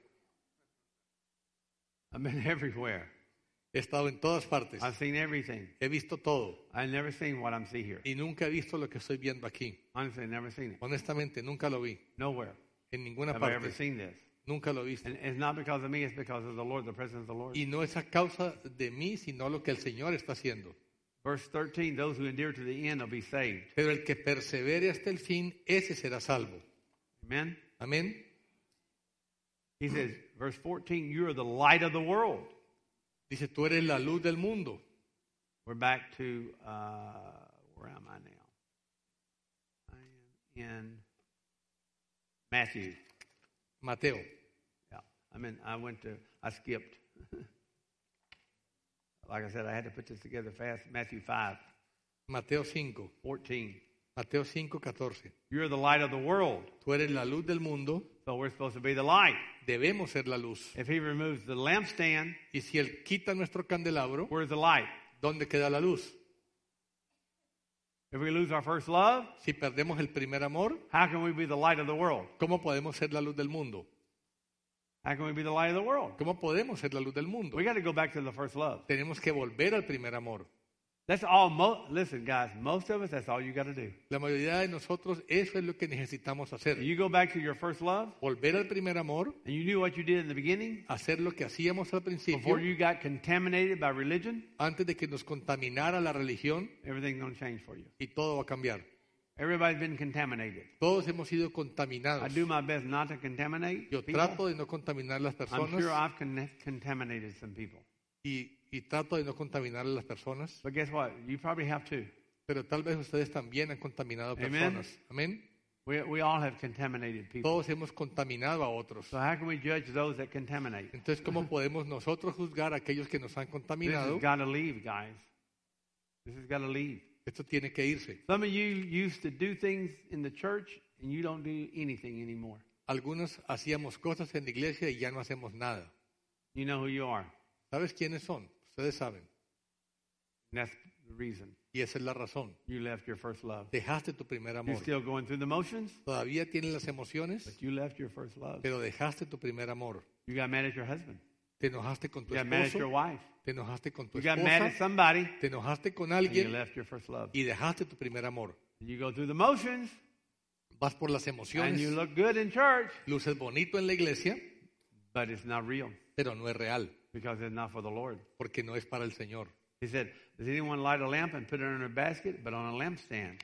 I've been everywhere. He estado en todas partes. I've seen everything. He visto todo. I've never seen what I'm seeing here. Y nunca he visto lo que estoy viendo aquí. Honestly, I've never seen it. Honestamente, nunca lo vi. Nowhere En ninguna have I ever parte. seen this. Nunca lo he visto. And it's not because of me, it's because of the Lord, the presence of the Lord. Y no es a causa de mí, sino lo que el Señor está haciendo. Verse 13, those who endure to the end will be saved. Pero el que persevere hasta el fin, ese será salvo. Amen? Amén. He says, verse 14, you are the light of the world. Dice, tú eres la luz del mundo. We're back to, where am I now? I am in Matthew. Mateo. Yeah, I skipped. Like I said, I had to put this together fast. Matthew 5, Mateo 5. 14. Mateo 5:14. You're the light of the world. Tú eres la luz del mundo. So we're supposed to be the light. Debemos ser la luz. If he removes the lampstand, Y si Él quita nuestro candelabro, where's the light? ¿dónde queda la luz? If we lose our first love, Si perdemos el primer amor, how can we be the light of the world? ¿cómo podemos ser la luz del mundo? How can we be the light of the world? ¿Cómo podemos ser la luz del mundo? We got to go back to the first love. Tenemos que volver al primer amor. That's all. Listen, guys, most of us, that's all you got to do. La mayoría de nosotros, eso es lo que necesitamos hacer. You go back to your first love, Volver al primer amor, and you do what you did in the beginning hacer lo que hacíamos al principio, before you got contaminated by religion. antes de que nos contaminara la religión, Everything's going to change for you. y todo va a cambiar. Everybody's been contaminated. Todos hemos sido I contaminados. do my best not to contaminate Yo people. trato de no contaminar a las I'm personas sure I've contaminated some people. y trato de no contaminar a las personas, But guess what? You probably have too. pero tal vez ustedes también han contaminado a Amen. personas. Amén. We all have contaminated people. Todos hemos contaminado a otros. So how can we judge those that contaminate? Entonces, ¿cómo podemos nosotros juzgar a aquellos que nos han This contaminado? has got to leave, guys. This has got to leave. Esto tiene que irse. Some of you used to do things in the church and you don't do anything anymore. Algunos hacíamos cosas en la iglesia y ya no hacemos nada. You know who you are. ¿Sabes quiénes son? Ustedes saben. And that's the reason. Y esa es la razón. You left your first love. Dejaste tu primer You're amor. still going through the motions, Todavía tienes las emociones, but you left your first love. pero dejaste tu primer amor. You got mad at your husband. Te enojaste con tu You got mad at your esposo, wife. te enojaste con tu You got mad at esposa, somebody te enojaste con and you alguien left your first love. y dejaste tu primer amor. You go through the motions Vas por las and emociones, you look good in church, luces bonito en la iglesia, but it's not real pero no es real, because it's not for the Lord. porque no es para el Señor. He said, does anyone light a lamp and put it in a basket, but on a lampstand?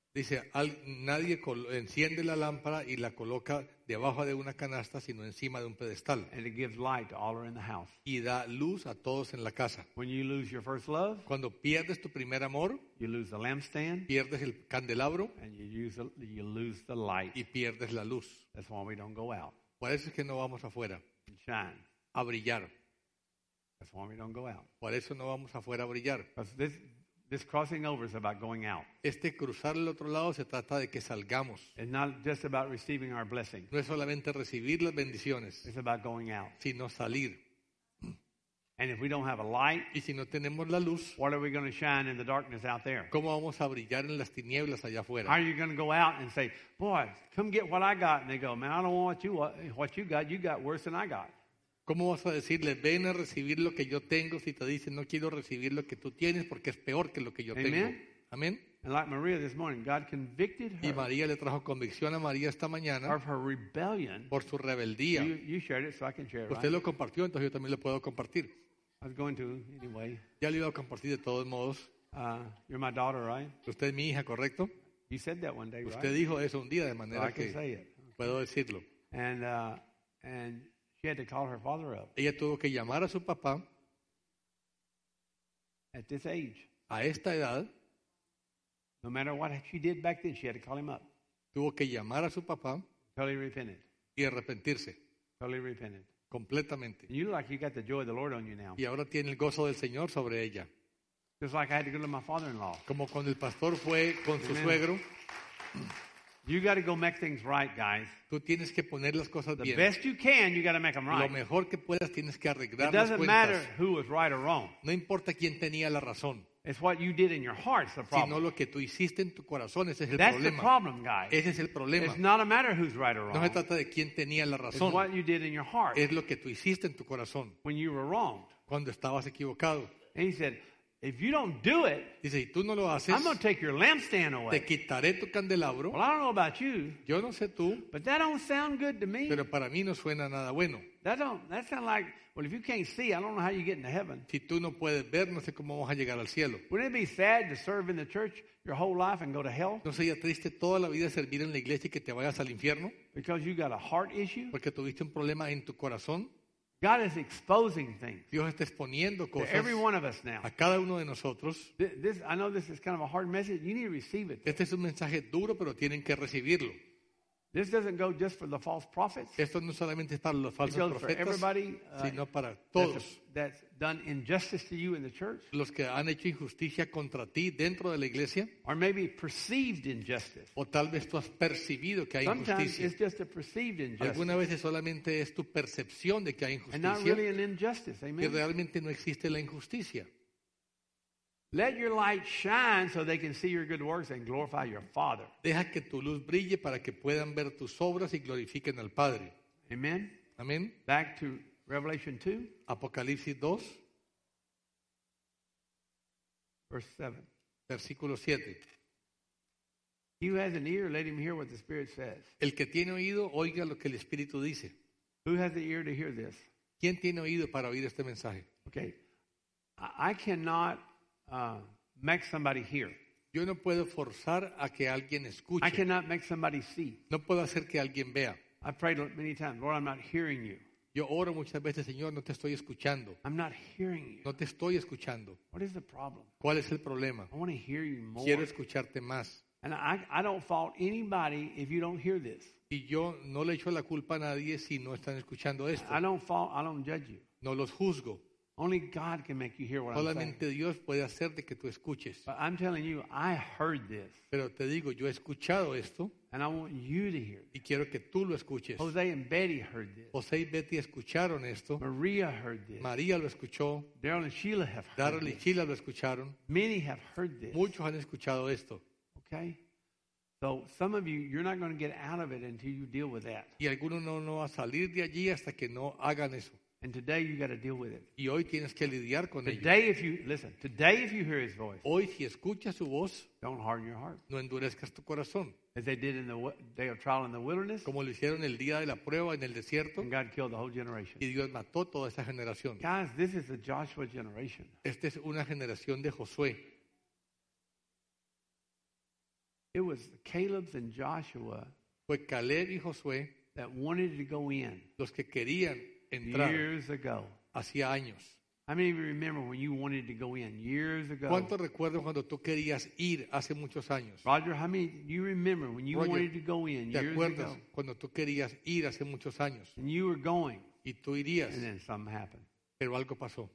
Dice, nadie enciende la lámpara y la coloca debajo de una canasta, sino encima de un pedestal. And it gives light to all who are in the house. Y da luz a todos en la casa. When you lose your first love, Cuando pierdes tu primer amor, you lose the lampstand, pierdes el candelabro and you lose the light. y pierdes la luz. That's why we don't go out Por eso es que no vamos afuera and shine. a brillar. That's why we don't go out. Por eso no vamos afuera a brillar. Because this crossing over is about going out. Este cruzar al otro lado se trata de que salgamos. It's not just about receiving our blessing. No es solamente recibir las bendiciones, It's about going out. sino salir. And if we don't have a light, Y si no tenemos la luz, what are we going to shine in the darkness out there? ¿cómo vamos a brillar en las tinieblas allá How afuera? are you going to go out and say, boy, come get what I got? And they go, man, I don't want what you got. You got worse than I got. ¿Cómo vas a decirles, ven a recibir lo que yo tengo si te dicen, no quiero recibir lo que tú tienes porque es peor que lo que yo Amen. tengo? Amén. And like Maria this morning, God convicted Y her María le trajo convicción a María esta mañana of her rebellion. por su rebeldía. You shared it, so I can share it, Usted right? lo compartió, entonces yo también lo puedo compartir. I was going to anyway. Ya lo iba a compartir de todos modos. You're my daughter, right? Usted es mi hija, ¿correcto? You said that one day, Usted right? dijo eso un día de So I manera can que say it. puedo decirlo. And she had to call her father up Ella tuvo que llamar a su papá at this age. a esta edad, No matter what she did back then, she had to call him up. tuvo que llamar a su papá Totally repented. y arrepentirse Totally repented. completamente. And you look like you got the joy of the Lord on you now. Y ahora tiene el gozo del Señor sobre ella. Just like I had to go to my father-in-law. Como cuando el pastor fue con su Amen. suegro, You got to go make things right, guys. tú tienes que poner las cosas The bien. best you can, you got to make them Lo right. mejor que puedas tienes que It arreglar las doesn't matter cuentas. who was right or wrong. No importa quién tenía la razón, It's what you did in your heart's the sino problem. lo que tú hiciste en tu corazón. Ese es el That's the problema. problem, guys. Ese es el problema. It's not a matter who's right or No se wrong. trata de quién tenía la It's razón. what you did in your heart Es lo que tú hiciste en tu corazón when you were wronged. cuando estabas equivocado. And he said, if you don't do it, Dice, si tú no lo haces, I'm going to take your lampstand te away. quitaré tu candelabro. Well, I don't know about you, Yo no sé tú, but that don't sound good to me. pero para mí no suena nada bueno. That sounds like, well, if you can't see, I don't know how you get into heaven. Si tú no puedes ver, no sé cómo vamos a llegar al cielo. Wouldn't it be sad to serve in the church your whole life and go to hell ¿No sería triste toda la vida servir en la iglesia y que te vayas al infierno? because you got a heart issue? Porque tuviste un problema en tu corazón. God is exposing things Dios está exponiendo to cosas every one of us now. a cada uno de nosotros. I know this is kind of a hard message. You need to receive it. Este es un mensaje duro, pero tienen que recibirlo. This doesn't go just for the false prophets. Esto no solamente es para los It falsos goes for profetas, everybody sino para todos that's done injustice to you in the church, los que han hecho injusticia contra ti dentro de la iglesia, or maybe perceived injustice. o tal vez tú has percibido que hay Sometimes injusticia. it's just a perceived injustice Algunas veces solamente es tu percepción de que hay and not injusticia really an injustice. y Amen. realmente no existe la injusticia. Let your light shine so they can see your good works and glorify your Father. Deja que tu luz brille para que puedan ver tus obras y glorifiquen al Padre. Amen. Amén. Back to Revelation 2, Apocalipsis 2, verse 7. versículo 7. He who has an ear, let him hear what the Spirit says. El que tiene oído, oiga lo que el Espíritu dice. Who has the ear to hear this? ¿Quién tiene oído para oír este mensaje? Okay. I cannot make somebody hear. Yo no puedo forzar a que alguien I escuche. cannot make somebody see. No puedo hacer que alguien vea. I've prayed many times, Lord, I'm not hearing you. Yo oro muchas veces, Señor, no te estoy escuchando. I'm not hearing you. No te estoy escuchando. What is the problem? ¿Cuál es el problema? I want to hear you more. Quiero escucharte más. And I don't fault anybody if you don't hear this. Y yo no le echo la culpa a nadie si no están escuchando esto. I don't judge you. No los juzgo. Only God can make you hear what I'm saying. Solamente Dios puede hacer de que tú escuches. But I'm telling you, I heard this. Pero te digo, yo he escuchado esto And I want you to hear it. y quiero que tú lo escuches. Jose and Betty heard this. José y Betty escucharon esto. Maria heard this. María lo escuchó. Daryl and Sheila have heard Darrell y this. Sheila lo escucharon. Many have heard this. Muchos han escuchado esto. Okay? So some of you, you're not going to get out of it until you deal with that. Y algunos no va a salir de allí hasta que no hagan eso. And today you got to deal with it. Y hoy tienes que lidiar con ello. Today if you hear his voice, Hoy si escuchas su voz, don't harden your heart. no endurezcas tu corazón. As they did in the day of trial in the wilderness, Como lo hicieron el día de la prueba en el desierto. and God killed the whole generation. Y Dios mató toda esa generación. Guys, this is the Joshua generation. Esta es una generación de Josué. It was Caleb's and Joshua Fue Caleb y Josué that wanted to go in los que querían entrar years ago. hacía años. How many of you remember when you wanted to go in years ago? ¿Cuántos recuerdan cuando tú querías ir hace muchos años? Roger, how many you remember when you Roger, wanted to go in ¿Te years acuerdas ago? cuando tú querías ir hace muchos años And you were going, y tú irías, and then something happened. pero algo pasó?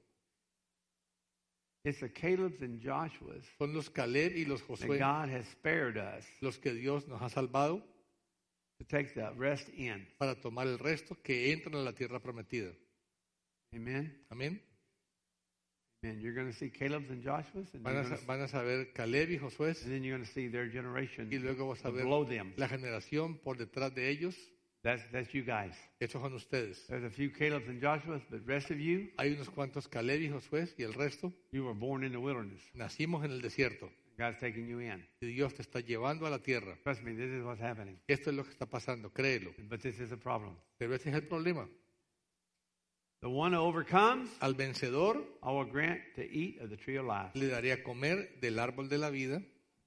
It's the Caleb's and Joshua's Son los Caleb y los that Josué God has spared us los que Dios nos ha salvado to take the rest in. para tomar el resto que entran a la tierra prometida. Amen? Amén. Amen. You're going to see Caleb's and Joshua's, and, Van a saber Caleb y Josué and then you're going to see their generation y luego vas a ver below them. la generación por detrás de ellos. That's you guys. Esos son ustedes. There's a few Caleb's and Joshua's, but the rest of you, Hay unos cuantos Caleb y Josué y el resto you were born in the wilderness. nacimos en el desierto God's taking you in. y Dios te está llevando a la tierra. Trust me, this is what's happening. Esto es lo que está pasando, créelo. But this is a problem. Pero ese es el problema. The one who overcomes, Al vencedor I will grant to eat of the tree of life. le daré a comer del árbol de la vida.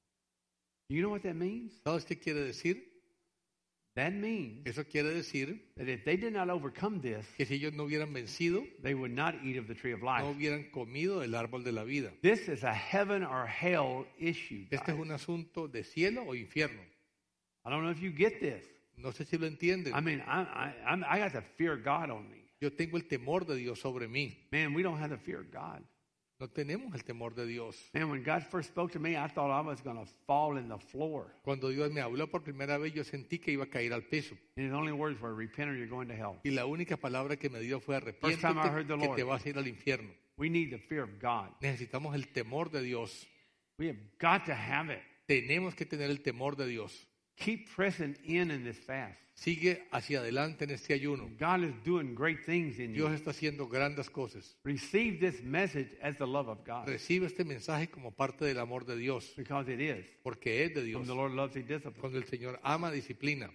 You know what that means? ¿Sabes qué quiere decir? That means Eso quiere decir that if they did not overcome this, que si ellos no hubieran vencido, they would not eat of the tree of no life. hubieran comido del árbol de la vida. This is a heaven or hell issue. Este es guys. un asunto de cielo o infierno. I don't know if you get this. No sé si lo entienden. I mean, I got the fear of God on me. Yo tengo el temor de Dios sobre mí. Man, we don't have the fear of God. No tenemos el temor de Dios. Man, when God first spoke to me, I thought I was going to fall in the floor. Cuando Dios me habló por primera vez, yo sentí que iba a caer al piso. And his only words were, repent or you're going to hell. Y la única palabra que me dio fue First time I heard the arrepiéntete que Lord. te vas a ir al infierno. We need the fear of God. Necesitamos el temor de Dios. We have got to have it. Tenemos que tener el temor de Dios. Keep pressing in this fast. Sigue hacia adelante en este ayuno. God is doing great things in Dios you. está haciendo grandes cosas. Receive this message as the love of God. Recibe este mensaje como parte del amor de Dios, Because it is. porque es de When Dios. the Lord loves, he disciplines. Cuando el Señor ama, disciplina.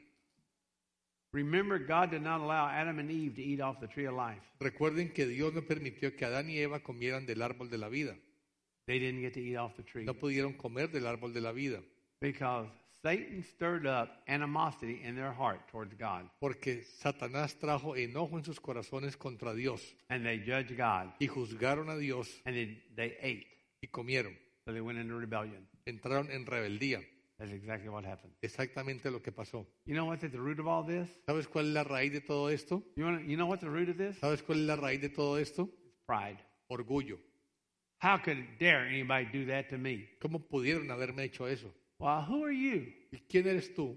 Remember, God did not allow Adam and Eve to eat off the tree of life. Recuerden que Dios no permitió que Adán y Eva comieran del árbol de la vida. They didn't get to eat off the tree. No pudieron comer del árbol de la vida, Because Satan stirred up animosity in their heart towards God. porque Satanás trajo enojo en sus corazones contra Dios And they judged God. y juzgaron a Dios And they ate. y comieron. So they went into rebellion. Entraron en rebeldía. That's exactly what happened. Exactamente lo que pasó. You know what's at the root of all this? ¿Sabes cuál es la raíz de todo esto? You know what's the root of this? ¿Sabes cuál es la raíz de todo esto? Pride. Orgullo. How could dare anybody do that to me? ¿Cómo pudieron haberme hecho eso? Well, who are you? ¿Y quién eres tú?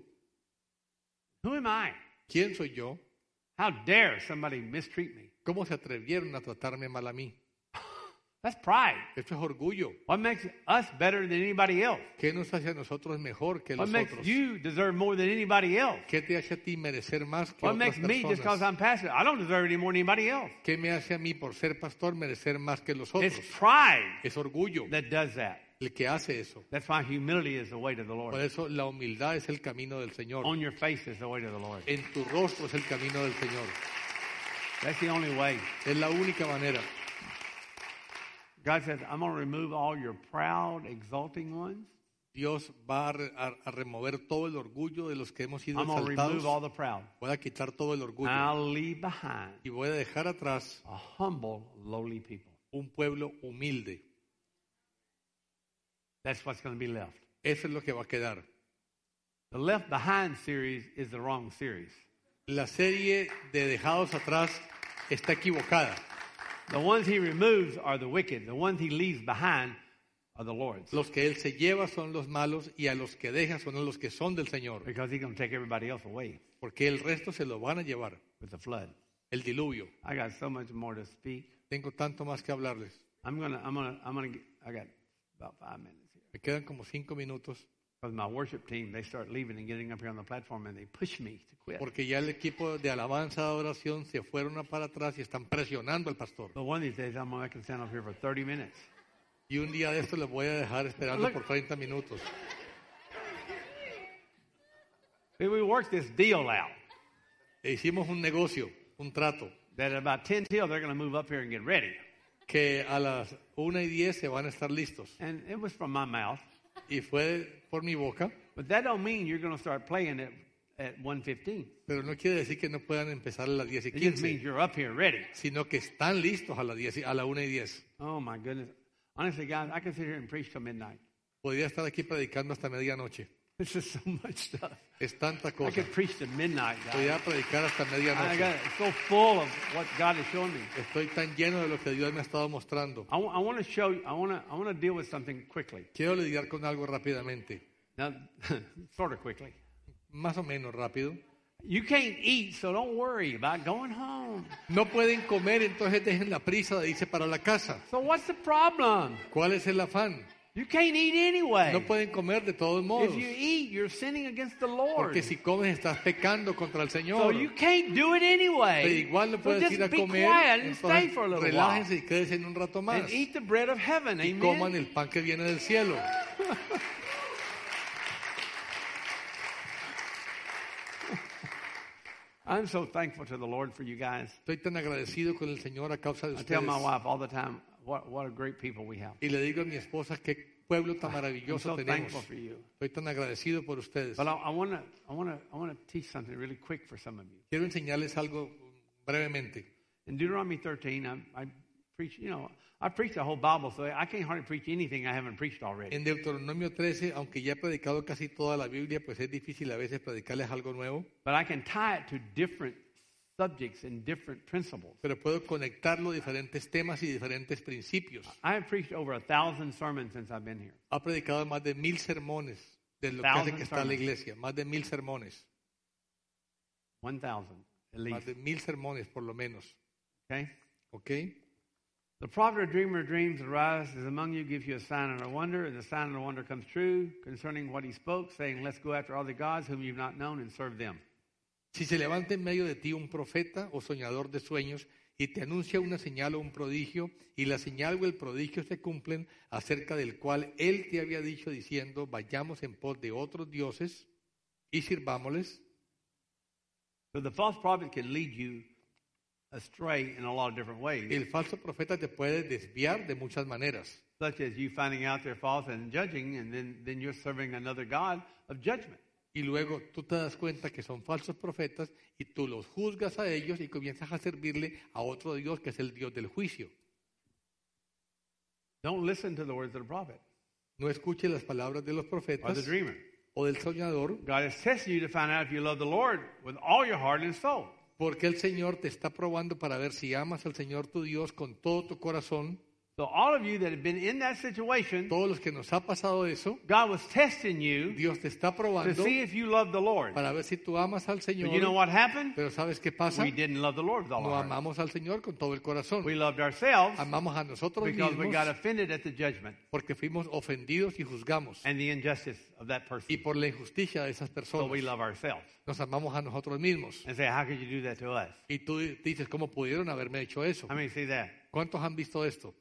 Who am I? ¿Quién soy yo? How dare somebody mistreat me? ¿Cómo se atrevieron a tratarme mal a mí? That's pride. Eso es orgullo. What makes us better than anybody else? ¿Qué nos hace a nosotros mejor que What los makes otros? you deserve more than anybody else? ¿Qué te hace a ti merecer más que What otras makes me, just because personas? I'm pastor, I don't deserve any more than anybody else. ¿Qué me hace a mí por ser pastor merecer más que los It's otros? pride Es orgullo that does that. el que hace eso. That's why humility is the way to the Por Lord. eso la humildad es el camino del Señor. On your face is the way to the Lord. En tu rostro es el camino del Señor. That's the only way. Es la única manera. God says, I'm going to remove all your proud, exalting ones. Dios va a remover todo el orgullo de los que hemos sido I'm going to remove all exaltados. the proud. Voy a quitar todo el And orgullo. I'll leave behind Y voy a dejar atrás a humble, lowly people. un pueblo humilde. That's what's going to be left. Eso es lo que va a quedar. The Left Behind series is the wrong series. La serie de Dejados Atrás está equivocada. The ones he removes are the wicked. The ones he leaves behind are the Lord's. Los que Él se lleva son los malos y a los que deja son los que son del Señor. Because he's going to take everybody else away Porque el resto se lo van a llevar. with the flood. El diluvio. I got so much more to speak. Tengo tanto más que hablarles. I got about 5 minutes here. Me quedan como 5 minutos. Because my worship team, they start leaving and getting up here on the platform and they push me to quit. Porque ya el equipo de alabanza de adoración se fueron para atrás y están presionando al pastor. But one of these days, I'm going to make him stand up here for 30 minutes. Y un día de esto les voy a dejar esperando por 30 minutos. See, we worked this deal out E hicimos un negocio, un trato, that at about 10 till, they're going to move up here and get ready. que a las 1:10 se van a estar listos. And it was from my mouth. y fue por mi boca, But that don't mean you're going to start playing at 1:15. pero no quiere decir que no puedan empezar a las 10 y It just means 15, you're up here ready. sino que están listos a las 10, a la 1 y 10. Oh my goodness. Honestly, guys, I can sit here and preach till midnight. Podría estar aquí predicando hasta medianoche. This is so much stuff. Es tanta I cosa. could preach till midnight, guys. Podría predicar hasta I medianoche. got it's so full of what God has shown me. Estoy tan lleno de lo que Dios me ha estado mostrando. I want to show you. I want to deal with something quickly. Quiero lidiar con algo rápidamente, Now, sort of quickly. más o menos rápido. You can't eat, so don't worry about going home. No pueden comer, entonces dejen la prisa de irse para la casa. So what's the problem? ¿Cuál es el afán? You can't eat anyway. No pueden comer de todos modos, If you eat, you're sinning against the Lord. porque si comes estás pecando contra el So Señor. you can't do it anyway. Pero igual no So puedes just ir a be comer, quiet and stay entonces for a little while. relájense y quédense en un rato más And eat the bread of heaven. y Amen. coman el pan que viene del cielo. I'm so thankful to the Lord for you guys. Estoy tan agradecido con el Señor a causa de I tell ustedes. my wife all the time, what a great people we have. Y le digo a mi esposa qué pueblo tan I'm maravilloso so tenemos. thankful for you. Estoy tan agradecido por ustedes. But I want to teach something really quick for some of you. Quiero enseñarles algo brevemente. In Deuteronomy 13, I preach, I preached the whole Bible, so I can't hardly preach anything I haven't preached already. En Deuteronomio 13, aunque ya he predicado casi toda la Biblia, pues es difícil a veces predicarles algo nuevo, But I can tie it to different subjects and different principles. pero puedo conectarlo a diferentes temas y diferentes principios. I have preached over 1,000 sermons since I've been here. Ha predicado más de 1000 sermones de lo que hace que está la iglesia, más de 1000 sermones, 1,000 at más least. de 1000 sermones por lo menos, Okay? ¿ok? The prophet or dreamer of dreams arises among you, gives you a sign and a wonder, and the sign and the wonder comes true concerning what he spoke, saying, let's go after other gods whom you've not known and serve them. Si se levanta en medio de ti un profeta o soñador de sueños y te anuncia una señal o un prodigio, y la señal o el prodigio se cumplen, acerca del cual él te había dicho diciendo, vayamos en pos de otros dioses y sirvámosles. So the false prophet can lead you astray in a lot of different ways, El falso profeta te puede desviar de muchas maneras, such as you finding out they're false and judging, and then you're serving another God of judgment. y luego tú te das cuenta que son falsos profetas y tú los juzgas a ellos y comienzas a servirle a otro Dios que es el Dios del juicio. Don't listen to the words of the prophet No escuches las palabras de los or profetas the dreamer. o del soñador, God is testing you to find out if you love the Lord with all your heart and soul. porque el Señor te está probando para ver si amas al Señor tu Dios con todo tu corazón. So all of you that have been in that situation, Todos los que nos ha pasado eso, God was testing you Dios te está to probando see if you love the Lord. para ver si tú amas al But you know Señor. what happened? Pero ¿sabes qué pasa? We didn't love the Lord with all No our heart. amamos al Señor con todo el corazón. We loved ourselves Amamos a nosotros because we got mismos offended at the judgment porque fuimos ofendidos y juzgamos. and the injustice of that person. Y por la injusticia de esas So personas. we love ourselves Nos amamos a nosotros mismos. and say, how could you do that to us? Y tú dices, ¿cómo pudieron haberme hecho eso? How many see that? ¿Cuántos han visto esto?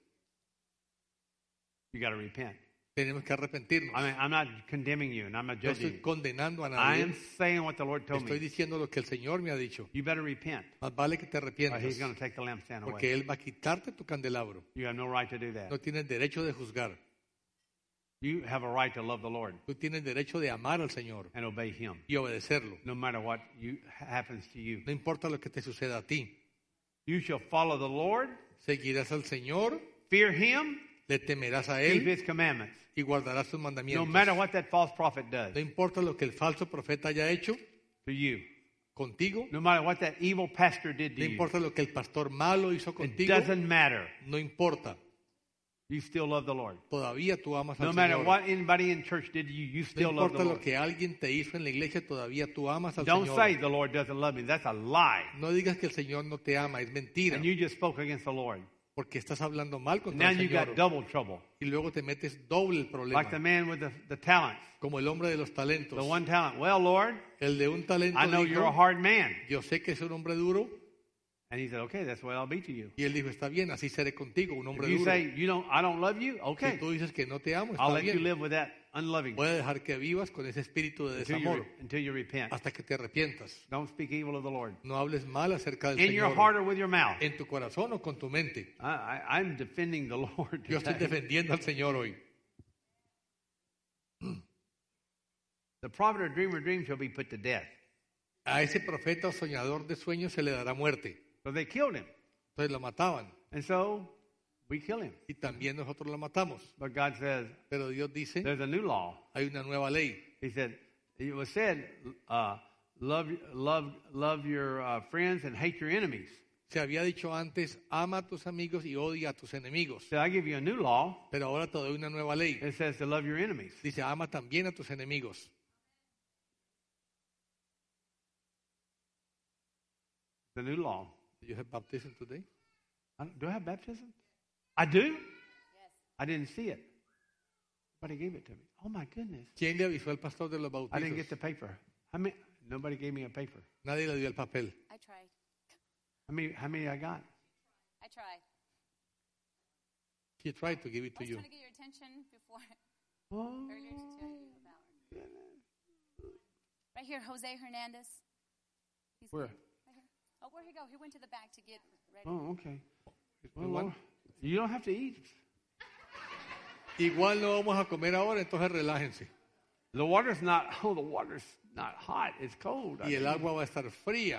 You got to repent. Tenemos que arrepentirnos. I mean, I'm not condemning you and I'm not No judging estoy you. condenando a I am nadie. saying what the Lord told Estoy me. diciendo lo que el Señor me ha dicho. You better repent Más vale que te or He's arrepientas. going to take the lampstand away. Porque Él va a quitarte tu candelabro. You have no right to do that. No tienes derecho de juzgar. You have a right to love the Lord Tú tienes derecho de amar al Señor and obey Him, y obedecerlo. no matter what happens to you. No importa lo que te suceda a ti. You shall follow the Lord, Seguirás al Señor, fear Him, le temerás a keep Él His commandments, y guardarás sus no mandamientos. matter what that false prophet does No importa lo que el falso profeta haya hecho to you, contigo. no matter what that evil pastor did to No you. importa lo que el pastor malo hizo It contigo. doesn't matter. No importa. You still love the Lord. Todavía tú amas No al matter Señor. what anybody in church did to you, you No still love the importa lo Lord. que alguien te hizo en la iglesia, todavía tú amas al Don't Señor. say the Lord doesn't love me. That's a lie. No digas que el Señor no te ama, es mentira. And you just spoke against the Lord. Porque estás hablando mal Now contra el you got Señor. double trouble. Y luego te metes doble el problema. Like the man with the talents. Como el hombre de los talentos. The one talent. Well, Lord, El de un talento I know dijo, you're a hard man. yo sé que es un hombre duro. And he said, okay, that's what I'll be to you. Y él dijo, está bien, así seré contigo, un If hombre you duro. say I don't love you, Si okay. tú dices que no te amo, I'll está let you bien. live with that unloving Voy a dejar que vivas con ese espíritu de until desamor until you repent. hasta que te arrepientas. Don't speak evil of the Lord. No hables mal acerca del In your Señor. heart or with your mouth. En tu corazón o con tu mente. I'm defending the Lord Yo estoy today. defendiendo al Señor hoy. the prophet or dreamer of dreams shall be put to death. A ese profeta o soñador de sueños se le dará muerte. So they killed him. Entonces lo mataban. And so we kill him. Y también nosotros lo matamos. But God says Pero Dios dice, there's a new law. hay una nueva ley. He said, it was said, love your friends and hate your enemies. Se había dicho antes, ama a tus amigos y odia a tus enemigos. So I give you a new law. Pero ahora te doy una nueva ley. It says to love your enemies. Dice, ama también a tus enemigos. The new law. Did you have baptism today? Do I have baptism? I do? Yes. I didn't see it. Somebody gave it to me. Oh my goodness. ¿Quién le avisó al pastor de los I didn't get bautizos? the paper. Nobody gave me a paper. Nadie le dio el papel. I tried. How many I got? I tried. He tried to give it I to was you. trying to get your attention before Oh. earlier to tell you about. Right here, Jose Hernandez. He's Where? Right here. Oh, where'd he go? He went to the back to get ready. Oh, okay. Well, Well, you don't have to eat. Igual no vamos a comer ahora, entonces relájense. The water's not hot. It's cold. Y el agua va a estar fría.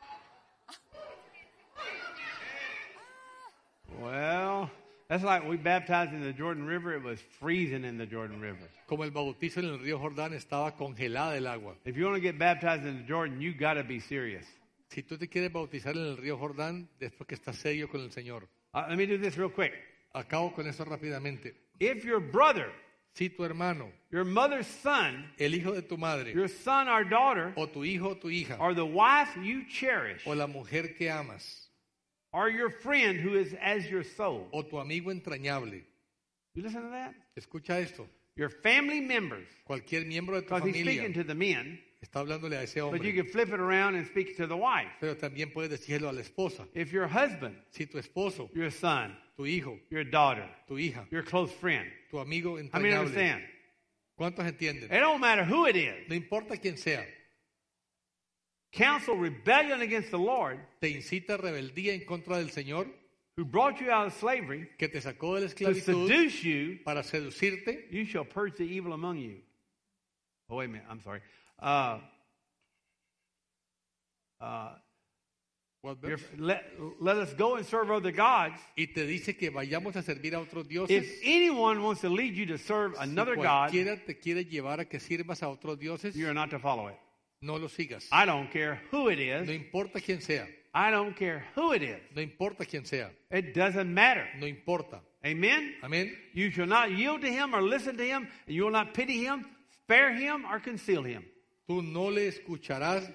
Well, that's like we baptized in the Jordan River. It was freezing in the Jordan River. Como el bautizo en el río Jordán estaba congelada el agua. If you want to get baptized in the Jordan, you got to be serious. Si tú te quieres bautizar en el río Jordán, después que estás serio con el Señor. Let me do this real quick. Acabo con eso rápidamente. If your brother, Si tu hermano, your mother's son, el hijo de tu madre, your son or daughter, o tu hijo o tu hija, or the wife you cherish, o la mujer que amas, or your friend who is as your soul. o tu amigo entrañable, You listen to that? escucha esto. Your family members, Cualquier miembro de tu because he's familia speaking to the men, está hablándole a ese but you hombre, can flip it around and speak to the wife. pero también puedes decirlo a la esposa. If your husband, Si tu esposo, your son, tu hijo, your daughter, tu hija, your close friend, tu amigo how many entrañable, understand? ¿cuántos entienden? It don't matter who it is. No importa quién sea, Counsel rebellion against the Lord, te incita a rebeldía en contra del Señor, who brought you out of slavery, que te sacó de la to esclavitud seduce you, para seducirte. you shall purge the evil among you. Oh, wait a minute. I'm sorry. What verse? Let us go and serve other gods. Y te dice que vayamos a servir a otros dioses. If anyone wants to lead you to serve another Si God, cualquiera te quiere llevar a que sirvas a otros dioses, you are not to follow it. no lo sigas. I don't care who it No is. importa quién sea. I don't care who it is. No importa quién sea. It doesn't matter. No importa. Amen? Amén. You shall not yield to him or listen to him, and you will not pity him, spare him, or conceal him. Tú no le escucharás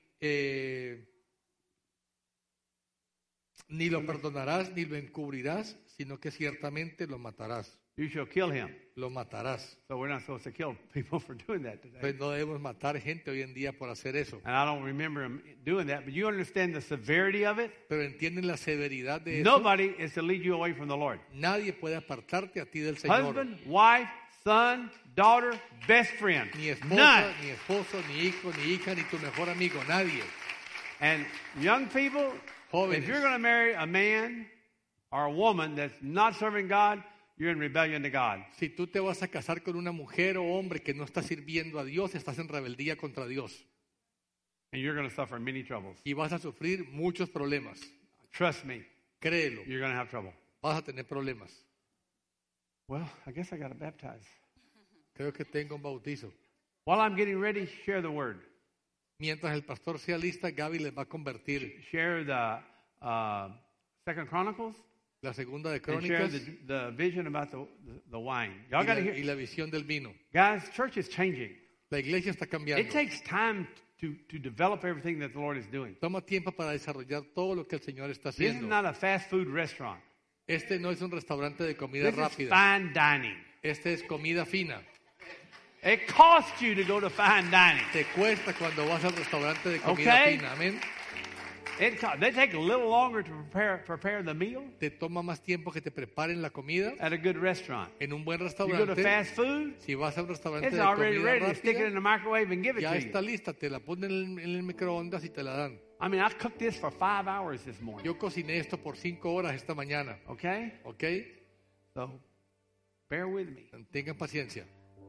ni lo perdonarás ni lo encubrirás, sino que ciertamente lo matarás. You shall kill him. Lo matarás. So we're not supposed to kill people for doing that today. Pues no debemos matar gente hoy en día por hacer eso. And I don't remember him doing that, but you understand the severity of it? Pero entienden la severidad de eso. Nobody is to lead you away from the Lord. Nadie puede apartarte a ti del Señor. Husband, wife, son, daughter, best friend. Ni esposa, None. ni esposo, ni hijo, ni hija, ni tu mejor amigo. Nadie. And young people, Jóvenes. if you're going to marry a man or a woman that's not serving God, you're in rebellion to God. Si tú te vas a casar con una mujer o hombre que no está sirviendo a Dios, estás en rebeldía contra Dios. And you're going to suffer many troubles. Y vas a sufrir muchos problemas. Trust me, Créelo, you're going to have trouble. vas a tener problemas. Well, I guess I got to baptize. Creo que tengo un bautizo. While I'm getting ready, share the word. Mientras el pastor sea lista, Gaby les va a convertir Share the Second Chronicles la segunda de and share Crónicas the vision about the wine. Y'all y got to la, hear. y la visión del vino. Guys, church is changing. La iglesia está cambiando. It takes time to develop everything that the Lord is doing. Toma tiempo para desarrollar todo lo que el Señor está This is haciendo. not a fast food restaurant. Este no es un restaurante de comida This is rápida. fine dining. Este es comida fina. It costs you to go to fine dining. Te cuesta cuando vas al restaurante de comida Okay. fina. Amén. They take a little longer to prepare the meal Te toma más tiempo que te preparen la comida at a good restaurant. en un buen You go to restaurante. fast food, Si vas a un restaurante it's de already comida ready. They stick it in rápida, the microwave and give it ya to está you. lista. Te la ponen en el microondas y te la dan. I mean, I cooked this for 5 hours this morning. Yo cociné esto por 5 horas esta mañana. Okay? ¿Ok? So, bear with me. Tengan paciencia.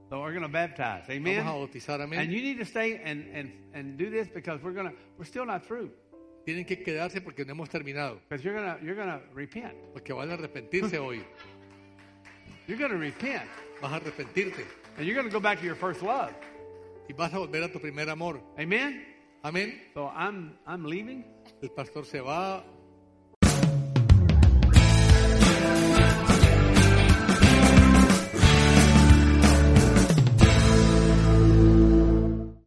So we're going to baptize. Amen. Vamos a bautizar, And amén. you need to stay and do this because we're still not through. Tienen que quedarse porque no hemos terminado. Because you're gonna repent. Porque van a arrepentirse hoy. You're gonna repent. Vas a arrepentirte. And you're gonna go back to your first love. Y vas a volver a tu primer amor. Amen. Amén. So I'm leaving. El pastor se va.